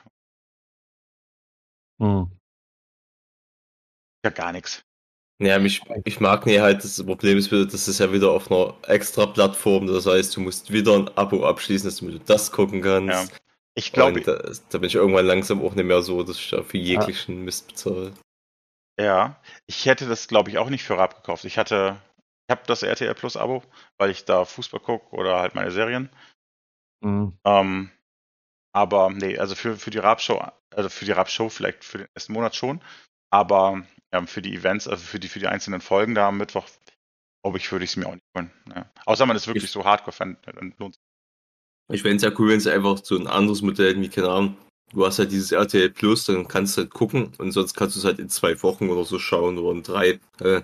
Ja, gar nichts. Ja, ich mag nie halt, das Problem ist wieder, das ist ja wieder auf einer extra Plattform, das heißt, du musst wieder ein Abo abschließen, dass du das gucken kannst. Ja. Ich glaube, da bin ich irgendwann langsam auch nicht mehr so, dass ich da für jeglichen Mist bezahle. ja, ich hätte das, glaube ich, auch nicht für Raab gekauft. Ich habe das RTL Plus Abo, weil ich da Fußball gucke oder halt meine Serien. Aber nee, also für die Raab-Show, also für die Raab-Show vielleicht für den ersten Monat schon, aber für die Events, also für die einzelnen Folgen da am Mittwoch, glaube ich, würde ich es mir auch nicht holen. Ja. Außer man ist wirklich so Hardcore-Fan, dann lohnt es. Ich fände es ja cool, wenn es einfach so ein anderes Modell, wie, keine Ahnung, du hast halt dieses RTL Plus, dann kannst du halt gucken und sonst kannst du es halt in 2 Wochen oder so schauen oder in 3.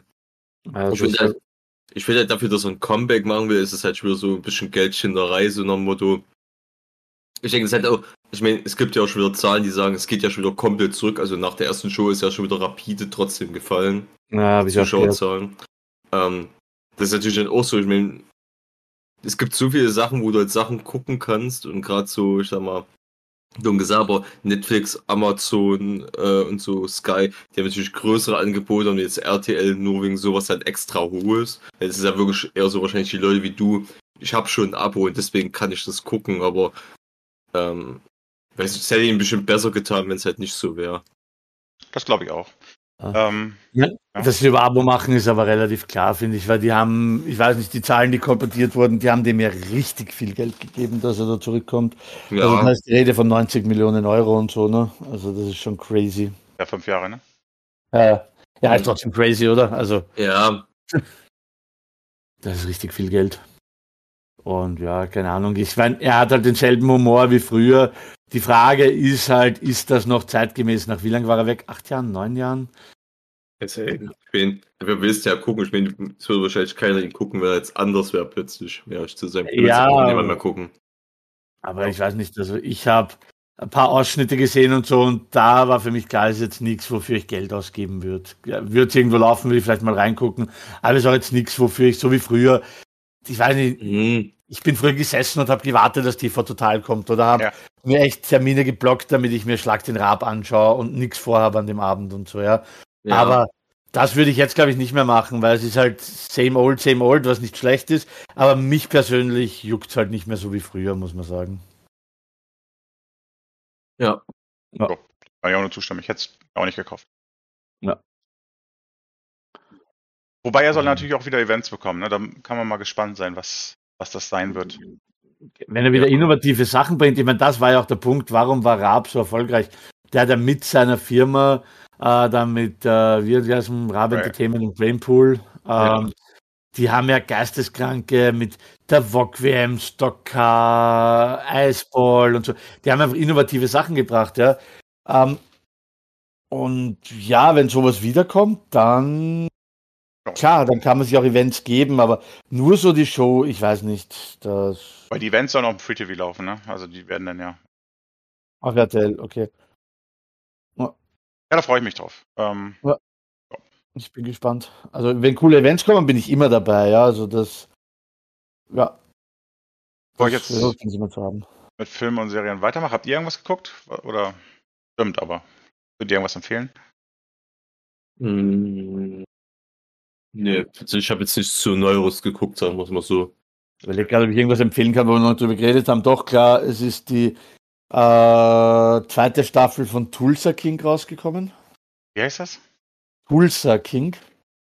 Ich finde halt dafür, dass er ein Comeback machen will, ist es halt schon wieder so ein bisschen Geldschinderei, so nach dem Motto. Ich denke, es halt auch, ich meine, es gibt ja auch schon wieder Zahlen, die sagen, es geht ja schon wieder komplett zurück. Also nach der ersten Show ist ja schon wieder rapide trotzdem gefallen. Ja, wie Zuschauerzahlen. Das ist natürlich dann auch so, ich meine, es gibt so viele Sachen, wo du halt Sachen gucken kannst und gerade so, ich sag mal, dumm gesagt, aber Netflix, Amazon und so Sky, die haben natürlich größere Angebote und jetzt RTL nur wegen sowas halt extra hohes. Es ist ja wirklich eher so wahrscheinlich die Leute wie du, ich habe schon ein Abo und deswegen kann ich das gucken, aber es hätte ihnen bestimmt besser getan, wenn es halt nicht so wäre. Das glaube ich auch. Dass sie über Abo machen, ist aber relativ klar, finde ich, weil die haben, ich weiß nicht, die Zahlen, die kolportiert wurden, die haben dem ja richtig viel Geld gegeben, dass er da zurückkommt. Ja. Also da ist die Rede von 90 Millionen Euro und so, ne? Also das ist schon crazy. Ja, 5 Jahre, ne? Ja, ist trotzdem crazy, oder? Also ja. Das ist richtig viel Geld. Und ja, keine Ahnung. Ich meine, er hat halt denselben Humor wie früher. Die Frage ist halt, ist das noch zeitgemäß? Nach wie lange war er weg? 8 Jahren, 9 Jahren? Ich meine, wer willst ja gucken? Ich meine, es würde wahrscheinlich keiner ihn gucken, wenn er jetzt anders wäre plötzlich. Ja, zu sein. Ja, niemand mehr gucken. Aber ich weiß nicht, also ich habe ein paar Ausschnitte gesehen und so und da war für mich klar, ist jetzt nichts, wofür ich Geld ausgeben würde. Würde es irgendwo laufen, würde ich vielleicht mal reingucken. Aber es ist auch jetzt nichts, wofür ich, so wie früher, ich weiß nicht, ich bin früher gesessen und habe gewartet, dass TV Total kommt oder habe mir echt Termine geblockt, damit ich mir Schlag den Raab anschaue und nichts vorhabe an dem Abend und so, ja. Aber das würde ich jetzt, glaube ich, nicht mehr machen, weil es ist halt same old, was nicht schlecht ist. Aber mich persönlich juckt es halt nicht mehr so wie früher, muss man sagen. Ja. So, kann ich auch nur zustimmen. Ich hätte es auch nicht gekauft. Ja. Wobei er soll natürlich auch wieder Events bekommen. Ne? Da kann man mal gespannt sein, was das sein wird. Wenn er wieder innovative Sachen bringt, ich meine, das war ja auch der Punkt, warum war Raab so erfolgreich? Der hat ja mit seiner Firma, mit Raab Entertainment und Brainpool, die haben ja Geisteskranke mit der VOG WM, Stocker, Eisball und so. Die haben einfach innovative Sachen gebracht, ja. Und ja, wenn sowas wiederkommt, dann klar, dann kann man sich auch Events geben, aber nur so die Show, ich weiß nicht. Weil die Events sollen auch im Free TV laufen, ne? Also die werden dann ja. Auf RTL, okay. Ja, da freue ich mich drauf. Ich bin gespannt. Also wenn coole Events kommen, bin ich immer dabei, ja. Also das, ja. Bevor ich jetzt mit Filmen und Serien weitermache, habt ihr irgendwas geguckt? Oder stimmt, aber würdet ihr irgendwas empfehlen? Nee, ich habe jetzt nicht so Neues geguckt, sagen wir es mal so. Ich überlege gerade, ob ich irgendwas empfehlen kann, wo wir noch drüber geredet haben. Doch, klar, es ist die 2. Staffel von Tulsa King rausgekommen. Wie heißt das? Tulsa King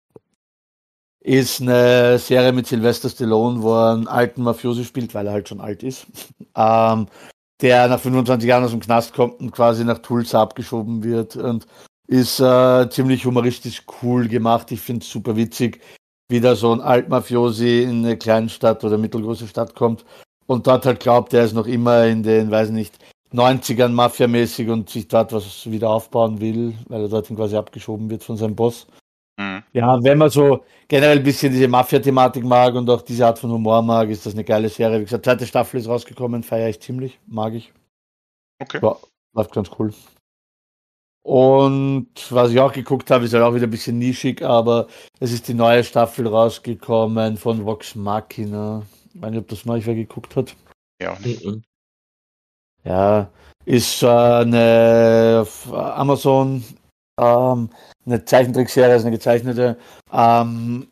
ist eine Serie mit Sylvester Stallone, wo er einen alten Mafiosi spielt, weil er halt schon alt ist. der nach 25 Jahren aus dem Knast kommt und quasi nach Tulsa abgeschoben wird. Und ist ziemlich humoristisch cool gemacht. Ich finde es super witzig, wie da so ein Altmafiosi in eine kleine Stadt oder mittelgroße Stadt kommt und dort halt glaubt, er ist noch immer in den, weiß nicht, 90ern mafiamäßig und sich dort was wieder aufbauen will, weil er dorthin quasi abgeschoben wird von seinem Boss. Mhm. Ja, wenn man so generell ein bisschen diese Mafia-Thematik mag und auch diese Art von Humor mag, ist das eine geile Serie. Wie gesagt, zweite Staffel ist rausgekommen, feiere ich ziemlich, mag ich. Okay. Ja, läuft ganz cool. Und was ich auch geguckt habe, ist halt auch wieder ein bisschen nischig, aber es ist die neue Staffel rausgekommen von Vox Machina. Ich weiß nicht, ob das mal wer geguckt hat. Ja, auch nicht. Ja, ist eine auf Amazon eine Zeichentrickserie, also eine gezeichnete. Da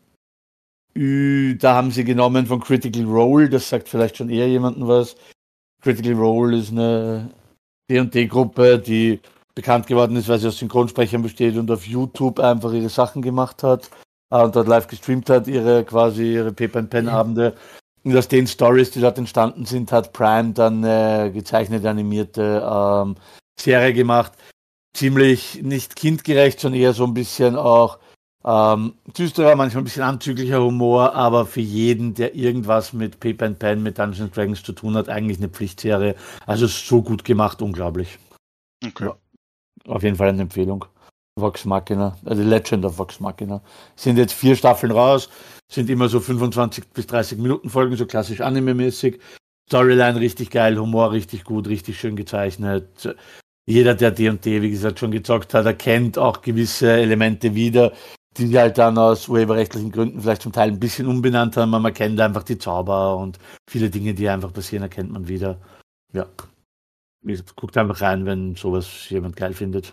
haben sie genommen von Critical Role, das sagt vielleicht schon eher jemandem was. Critical Role ist eine D&D-Gruppe, die bekannt geworden ist, weil sie aus Synchronsprechern besteht und auf YouTube einfach ihre Sachen gemacht hat und dort live gestreamt hat, ihre Paper-and-Pen-Abende. Und aus den Stories, die dort entstanden sind, hat Prime dann eine gezeichnete, animierte Serie gemacht. Ziemlich nicht kindgerecht, sondern eher so ein bisschen auch düsterer, manchmal ein bisschen anzüglicher Humor, aber für jeden, der irgendwas mit Paper and Pen, mit Dungeons Dragons zu tun hat, eigentlich eine Pflichtserie. Also so gut gemacht, unglaublich. Okay. Ja, auf jeden Fall eine Empfehlung. Vox Machina, The Legend of Vox Machina. Sind jetzt 4 Staffeln raus, sind immer so 25 bis 30 Minuten Folgen, so klassisch Anime-mäßig. Storyline richtig geil, Humor richtig gut, richtig schön gezeichnet. Jeder, der D&D, wie gesagt, schon gezockt hat, erkennt auch gewisse Elemente wieder, die sie halt dann aus urheberrechtlichen Gründen vielleicht zum Teil ein bisschen umbenannt haben. Man erkennt einfach die Zauber und viele Dinge, die einfach passieren, erkennt man wieder. Ja. Wie gesagt, guckt einfach rein, wenn sowas jemand geil findet.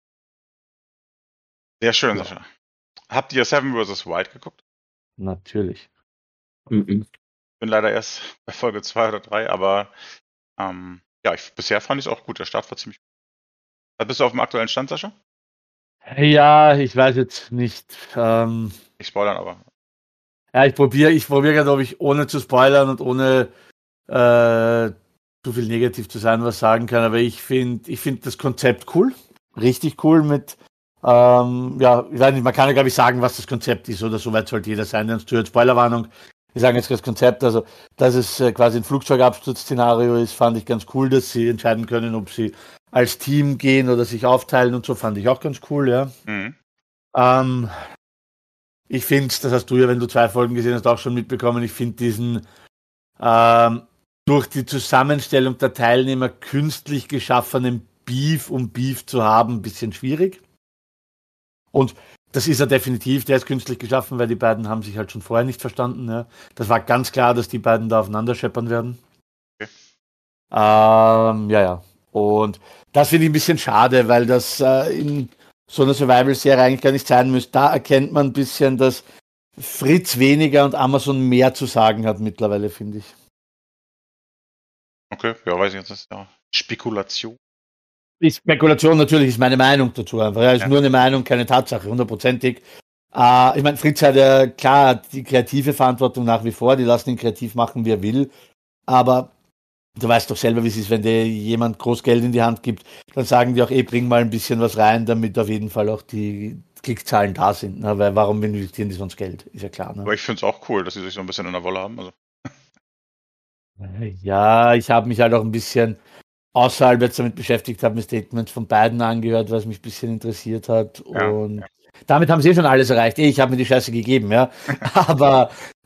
Sehr schön, Ja. Sascha. Habt ihr Seven vs. Wild geguckt? Natürlich. Mhm. Bin leider erst bei Folge 2 oder 3, aber ja, bisher fand ich es auch gut. Der Start war ziemlich gut. Bist du auf dem aktuellen Stand, Sascha? Ja, ich weiß jetzt nicht. Nicht spoilern, aber Ja, ich probiere gerade, ob ich ohne zu spoilern und ohne zu viel negativ zu sein, was sagen kann. Aber ich find das Konzept cool. Richtig cool mit, ja, ich weiß nicht, man kann ja, glaube ich, sagen, was das Konzept ist, oder soweit sollte jeder sein, der uns zuhört. Spoilerwarnung. Wir sagen jetzt das Konzept, also, dass es quasi ein Flugzeugabsturzszenario ist, fand ich ganz cool, dass sie entscheiden können, ob sie als Team gehen oder sich aufteilen und so, fand ich auch ganz cool, ja. mhm. Ich finde, das hast du ja, wenn du 2 Folgen gesehen hast, auch schon mitbekommen, ich finde diesen durch die Zusammenstellung der Teilnehmer künstlich geschaffenen Beef, um Beef zu haben, ein bisschen schwierig. Und das ist er definitiv, der ist künstlich geschaffen, weil die beiden haben sich halt schon vorher nicht verstanden. Ja. Das war ganz klar, dass die beiden da aufeinander scheppern werden. Okay. Ja. Und das finde ich ein bisschen schade, weil das in so einer Survival-Serie eigentlich gar nicht sein müsste. Da erkennt man ein bisschen, dass Fritz weniger und Amazon mehr zu sagen hat mittlerweile, finde ich. Okay, ja, weiß ich jetzt, das ist ja Spekulation. Die Spekulation natürlich ist meine Meinung dazu einfach. Ja, ist Ja. nur eine Meinung, keine Tatsache, 100%ig. Ich meine, Fritz hat ja klar die kreative Verantwortung nach wie vor, die lassen ihn kreativ machen, wie er will. Aber du weißt doch selber, wie es ist, wenn dir jemand groß Geld in die Hand gibt, dann sagen die auch, bring mal ein bisschen was rein, damit auf jeden Fall auch die Klickzahlen da sind. Ne? Weil warum investieren die sonst Geld? Ist ja klar. Ne? Aber ich finde es auch cool, dass sie sich so ein bisschen in der Wolle haben. Also, Ja, ich habe mich halt auch ein bisschen außerhalb jetzt damit beschäftigt, habe mir Statements von beiden angehört, was mich ein bisschen interessiert hat. Ja, Und ja. damit haben sie schon alles erreicht. Ich habe mir die Scheiße gegeben, ja. Aber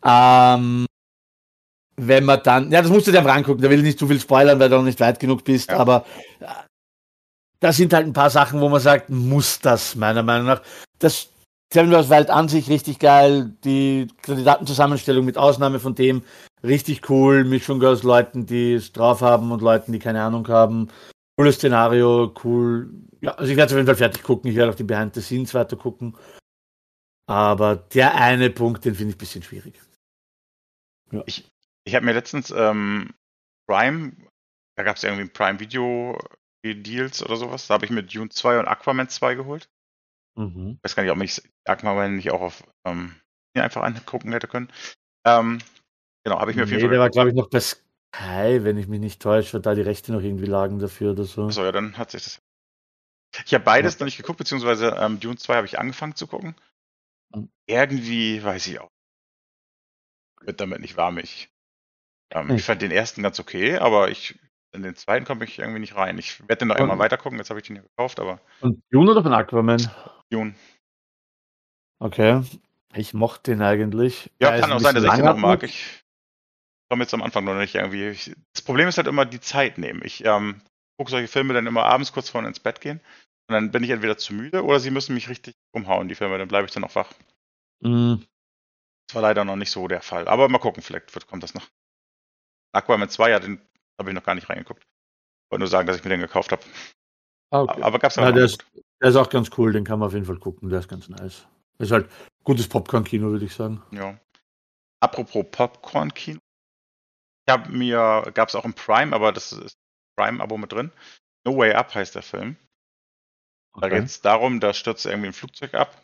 wenn man dann, ja, das musst du dir einfach angucken, da will ich nicht zu viel spoilern, weil du noch nicht weit genug bist, Ja. aber da sind halt ein paar Sachen, wo man sagt, muss das, meiner Meinung nach. Das Seven vs. Wild an sich richtig geil, die Kandidatenzusammenstellung mit Ausnahme von dem richtig cool, Mischung aus Leuten, die es drauf haben und Leuten, die keine Ahnung haben. Cooles Szenario, cool. Ja, also ich werde auf jeden Fall fertig gucken, ich werde auch die Behind the Scenes weiter gucken. Aber der eine Punkt, den finde ich ein bisschen schwierig. Ja. Ich habe mir letztens Prime, da gab es irgendwie Prime Video Deals oder sowas, da habe ich mir Dune 2 und Aquaman 2 geholt. Mhm. Ich weiß gar nicht, ob ich Aquaman nicht auch auf hier einfach angucken hätte können. Genau, habe ich mir auf jeden Nee, Fall der war, geguckt. glaube ich, noch bei Sky, wenn ich mich nicht täusche, weil da die Rechte noch irgendwie lagen dafür oder so. Achso, ja, dann hat sich das. Ich habe beides noch nicht geguckt, beziehungsweise Dune 2 habe ich angefangen zu gucken. Mhm. Irgendwie, weiß ich auch. Wird damit nicht warm. Ich fand den ersten ganz okay, aber in den zweiten komme ich irgendwie nicht rein. Ich werde den noch irgendwann weiter gucken, jetzt habe ich den ja gekauft, aber Und Dune oder von Aquaman? Dune. Okay. Ich mochte den eigentlich. Ja, Der ist kann ein auch sein, dass bisschen ich den noch mag. langatmig. Ich komme jetzt am Anfang noch nicht irgendwie. Das Problem ist halt immer die Zeit nehmen. Ich gucke solche Filme dann immer abends kurz vor ins Bett gehen und dann bin ich entweder zu müde oder sie müssen mich richtig umhauen, die Filme, dann bleibe ich dann noch wach. Mhm. Das war leider noch nicht so der Fall. Aber mal gucken, vielleicht kommt das noch. Aquaman 2, ja, den habe ich noch gar nicht reingeguckt. Wollte nur sagen, dass ich mir den gekauft habe. Okay. Aber gab's Ja, auch der noch ist, der ist auch ganz cool, den kann man auf jeden Fall gucken, der ist ganz nice. Ist halt gutes Popcorn-Kino, würde ich sagen. Ja. Apropos Popcorn-Kino. Gab's auch im Prime, aber das ist Prime-Abo mit drin. No Way Up heißt der Film. Da Okay. geht's darum, da stürzt irgendwie ein Flugzeug ab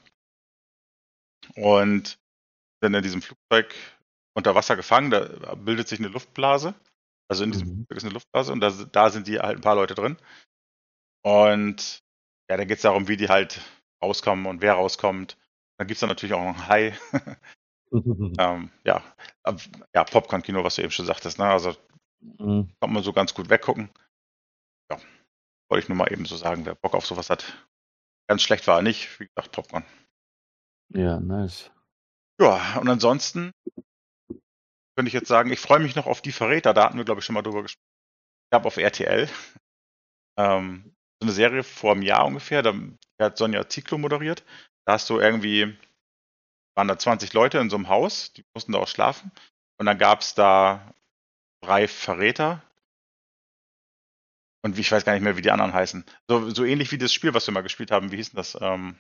und sind in diesem Flugzeug unter Wasser gefangen, da bildet sich eine Luftblase. Also in diesem Flugzeug ist eine Luftblase und da sind die halt ein paar Leute drin. Und ja, dann geht's darum, wie die halt rauskommen und wer rauskommt. Dann gibt's dann natürlich auch noch einen Hai. Ja, ja, Popcorn-Kino, was du eben schon sagtest, ne? Also Mhm. kann man so ganz gut weggucken. Ja, wollte ich nur mal eben so sagen, wer Bock auf sowas hat. Ganz schlecht war er nicht, wie gesagt, Popcorn. Ja, nice. Ja, und ansonsten könnte ich jetzt sagen, ich freue mich noch auf die Verräter, da hatten wir, glaube ich, schon mal drüber gesprochen. Ich habe auf RTL so eine Serie vor einem Jahr ungefähr, da hat Sonja Zietlow moderiert. Da hast du irgendwie, waren da 20 Leute in so einem Haus, die mussten da auch schlafen. Und dann gab es da 3 Verräter. Und ich weiß gar nicht mehr, wie die anderen heißen. So ähnlich wie das Spiel, was wir mal gespielt haben. Wie hieß denn das?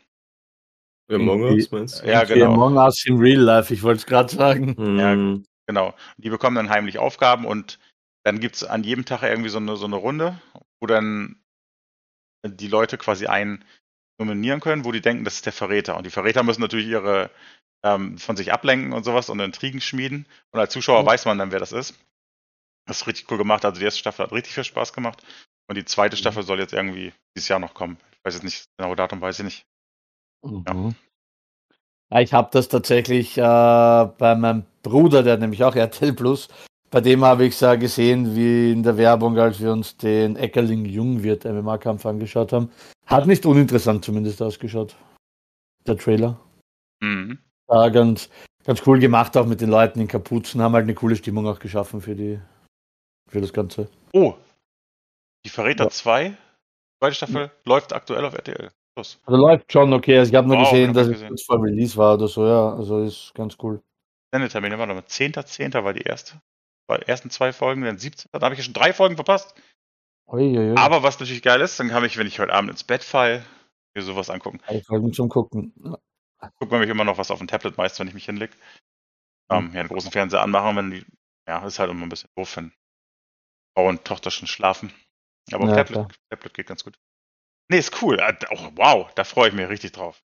Among Us, meinst du? Ja, Irgendwie genau. Among Us in Real Life, ich wollte es gerade sagen. Ja, Hm. genau. Die bekommen dann heimlich Aufgaben und dann gibt es an jedem Tag irgendwie so eine Runde, wo dann die Leute quasi einen nominieren können, wo die denken, das ist der Verräter. Und die Verräter müssen natürlich ihre von sich ablenken und sowas und Intrigen schmieden. Und als Zuschauer weiß man dann, wer das ist. Das ist richtig cool gemacht. Also die erste Staffel hat richtig viel Spaß gemacht. Und die zweite Staffel soll jetzt irgendwie dieses Jahr noch kommen. Ich weiß jetzt nicht, das genaue Datum weiß ich nicht. Mhm. Ja, ich habe das tatsächlich bei meinem Bruder, der hat nämlich auch RTL Plus, bei dem habe ich es gesehen, wie in der Werbung, als wir uns den Eckerling Jungwirth MMA-Kampf angeschaut haben. Hat nicht uninteressant zumindest ausgeschaut, der Trailer. Mhm. Ganz, ganz cool gemacht, auch mit den Leuten in Kapuzen, haben halt eine coole Stimmung auch geschaffen für das Ganze. Oh, die Verräter Ja. 2, zweite Staffel, läuft aktuell auf RTL. Los. Also läuft schon okay, also ich habe nur Wow, gesehen, hab dass ich es gesehen. kurz vor Release war oder so, ja, also ist ganz cool. Sendetermine war damit 10.10. war die ersten 2 Folgen, dann 17. Da habe ich ja schon 3 Folgen verpasst. Uiuiui. Aber was natürlich geil ist, dann kann ich, wenn ich heute Abend ins Bett falle, mir sowas angucken. 3 Folgen zum Gucken. Guckt man mich immer noch was auf dem Tablet meist, wenn ich mich hinlege. Ja, einen großen Fernseher anmachen, ist halt immer ein bisschen doof, wenn Frau und Tochter schon schlafen. Aber auf Ja, Tablet geht ganz gut. Nee, ist cool. Wow, da freue ich mich richtig drauf.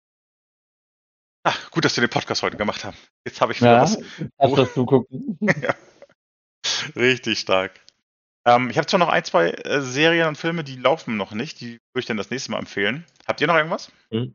Ach, gut, dass wir den Podcast heute gemacht haben. Jetzt habe ich wieder was. das du gucken. Ja. Richtig stark. Ich habe zwar noch 1, 2 Serien und Filme, die laufen noch nicht. Die würde ich dann das nächste Mal empfehlen. Habt ihr noch irgendwas?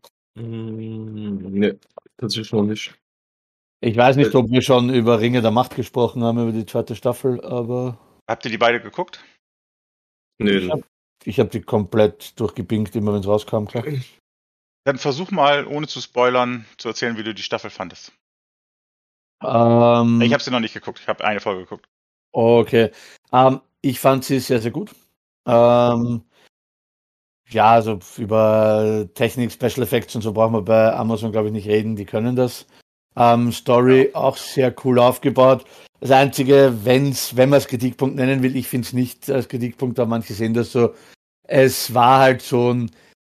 Ne, tatsächlich noch nicht. Ich weiß nicht, ob wir schon über Ringe der Macht gesprochen haben, über die 2. Staffel, aber Habt ihr die beide geguckt? Nee. ich hab die komplett durchgepinkt, immer wenn es rauskam, klar. Dann versuch mal, ohne zu spoilern, zu erzählen, wie du die Staffel fandest. Ich habe sie noch nicht geguckt. Ich habe eine Folge geguckt. Okay. Ich fand sie sehr, sehr gut. Ja, also über Technik, Special Effects und so brauchen wir bei Amazon, glaube ich, nicht reden. Die können das. Story auch sehr cool aufgebaut. Das Einzige, wenn man es Kritikpunkt nennen will, ich finde es nicht als Kritikpunkt, aber manche sehen das so. Es war halt so ein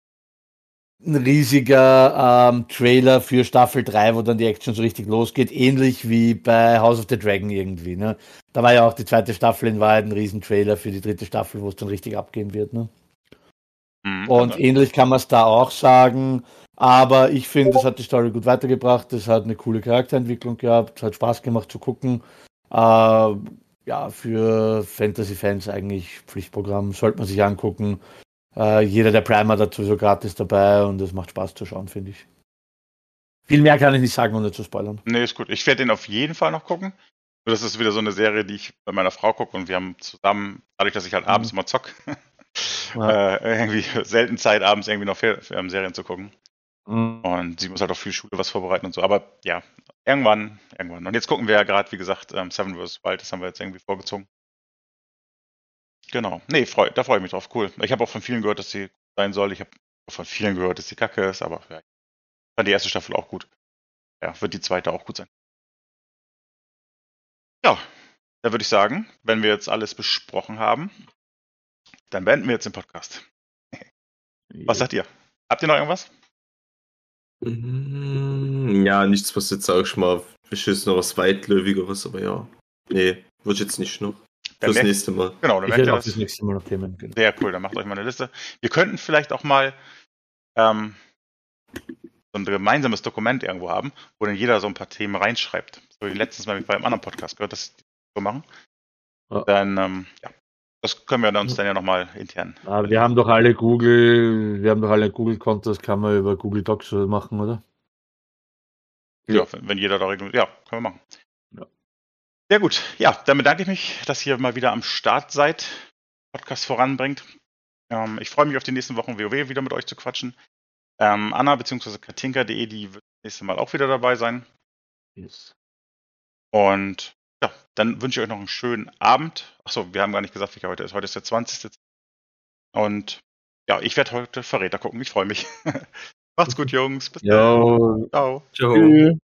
riesiger Trailer für Staffel 3, wo dann die Action so richtig losgeht, ähnlich wie bei House of the Dragon irgendwie. Ne? Da war ja auch die 2. Staffel in Wahrheit ein Riesentrailer für die 3. Staffel, wo es dann richtig abgehen wird. Ne? Und ähnlich kann man es da auch sagen, aber ich finde, es hat die Story gut weitergebracht, es hat eine coole Charakterentwicklung gehabt, es hat Spaß gemacht zu gucken. ja, für Fantasy-Fans eigentlich Pflichtprogramm, sollte man sich angucken. Jeder der Prime hat dazu so gratis dabei und es macht Spaß zu schauen, finde ich. Viel mehr kann ich nicht sagen, ohne zu spoilern. Nee, ist gut. Ich werde den auf jeden Fall noch gucken. Nur das ist wieder so eine Serie, die ich bei meiner Frau gucke und wir haben zusammen, dadurch, dass ich halt abends immer zock, irgendwie selten Zeit, abends irgendwie noch Serien zu gucken. Und sie muss halt auch für die Schule was vorbereiten und so. Aber ja, irgendwann. Und jetzt gucken wir ja gerade, wie gesagt, Seven vs. Wild, das haben wir jetzt irgendwie vorgezogen. Genau. Nee, da freue ich mich drauf. Cool. Ich habe auch von vielen gehört, dass sie gut sein soll. Ich habe von vielen gehört, dass sie kacke ist, aber ja, ich fand die erste Staffel auch gut. Ja, wird die zweite auch gut sein. Ja, da würde ich sagen, wenn wir jetzt alles besprochen haben, dann beenden wir jetzt den Podcast. Was sagt ihr? Habt ihr noch irgendwas? Ja, nichts, was jetzt, sag ich mal, beschissen oder was Weitlöwigeres, aber ja. Nee, wird jetzt nicht noch. Fürs nächste Mal. Genau, dann ich merkt ihr werde auch das. das nächste Mal noch Themen. Genau. Sehr cool, dann macht euch mal eine Liste. Wir könnten vielleicht auch mal so ein gemeinsames Dokument irgendwo haben, wo dann jeder so ein paar Themen reinschreibt. So wie letztens mal bei einem anderen Podcast gehört, dass die so machen. Ja. Dann, ja, das können wir uns dann ja nochmal intern. Aber wir haben doch alle Google-Kontos, kann man über Google Docs machen, oder? Ja, wenn jeder da regelt. Ja, können wir machen. Ja. Sehr gut. Ja, dann bedanke ich mich, dass ihr mal wieder am Start seid, Podcast voranbringt. Ich freue mich auf die nächsten Wochen WoW wieder mit euch zu quatschen. Anna bzw. katinka.de, die wird das nächste Mal auch wieder dabei sein. Yes. Und ja, dann wünsche ich euch noch einen schönen Abend. Achso, wir haben gar nicht gesagt, wie heute ist. Heute ist der 20. Und ja, ich werde heute Verräter gucken. Ich freue mich. Macht's gut, Jungs. Bis dann. Ciao. Ciao.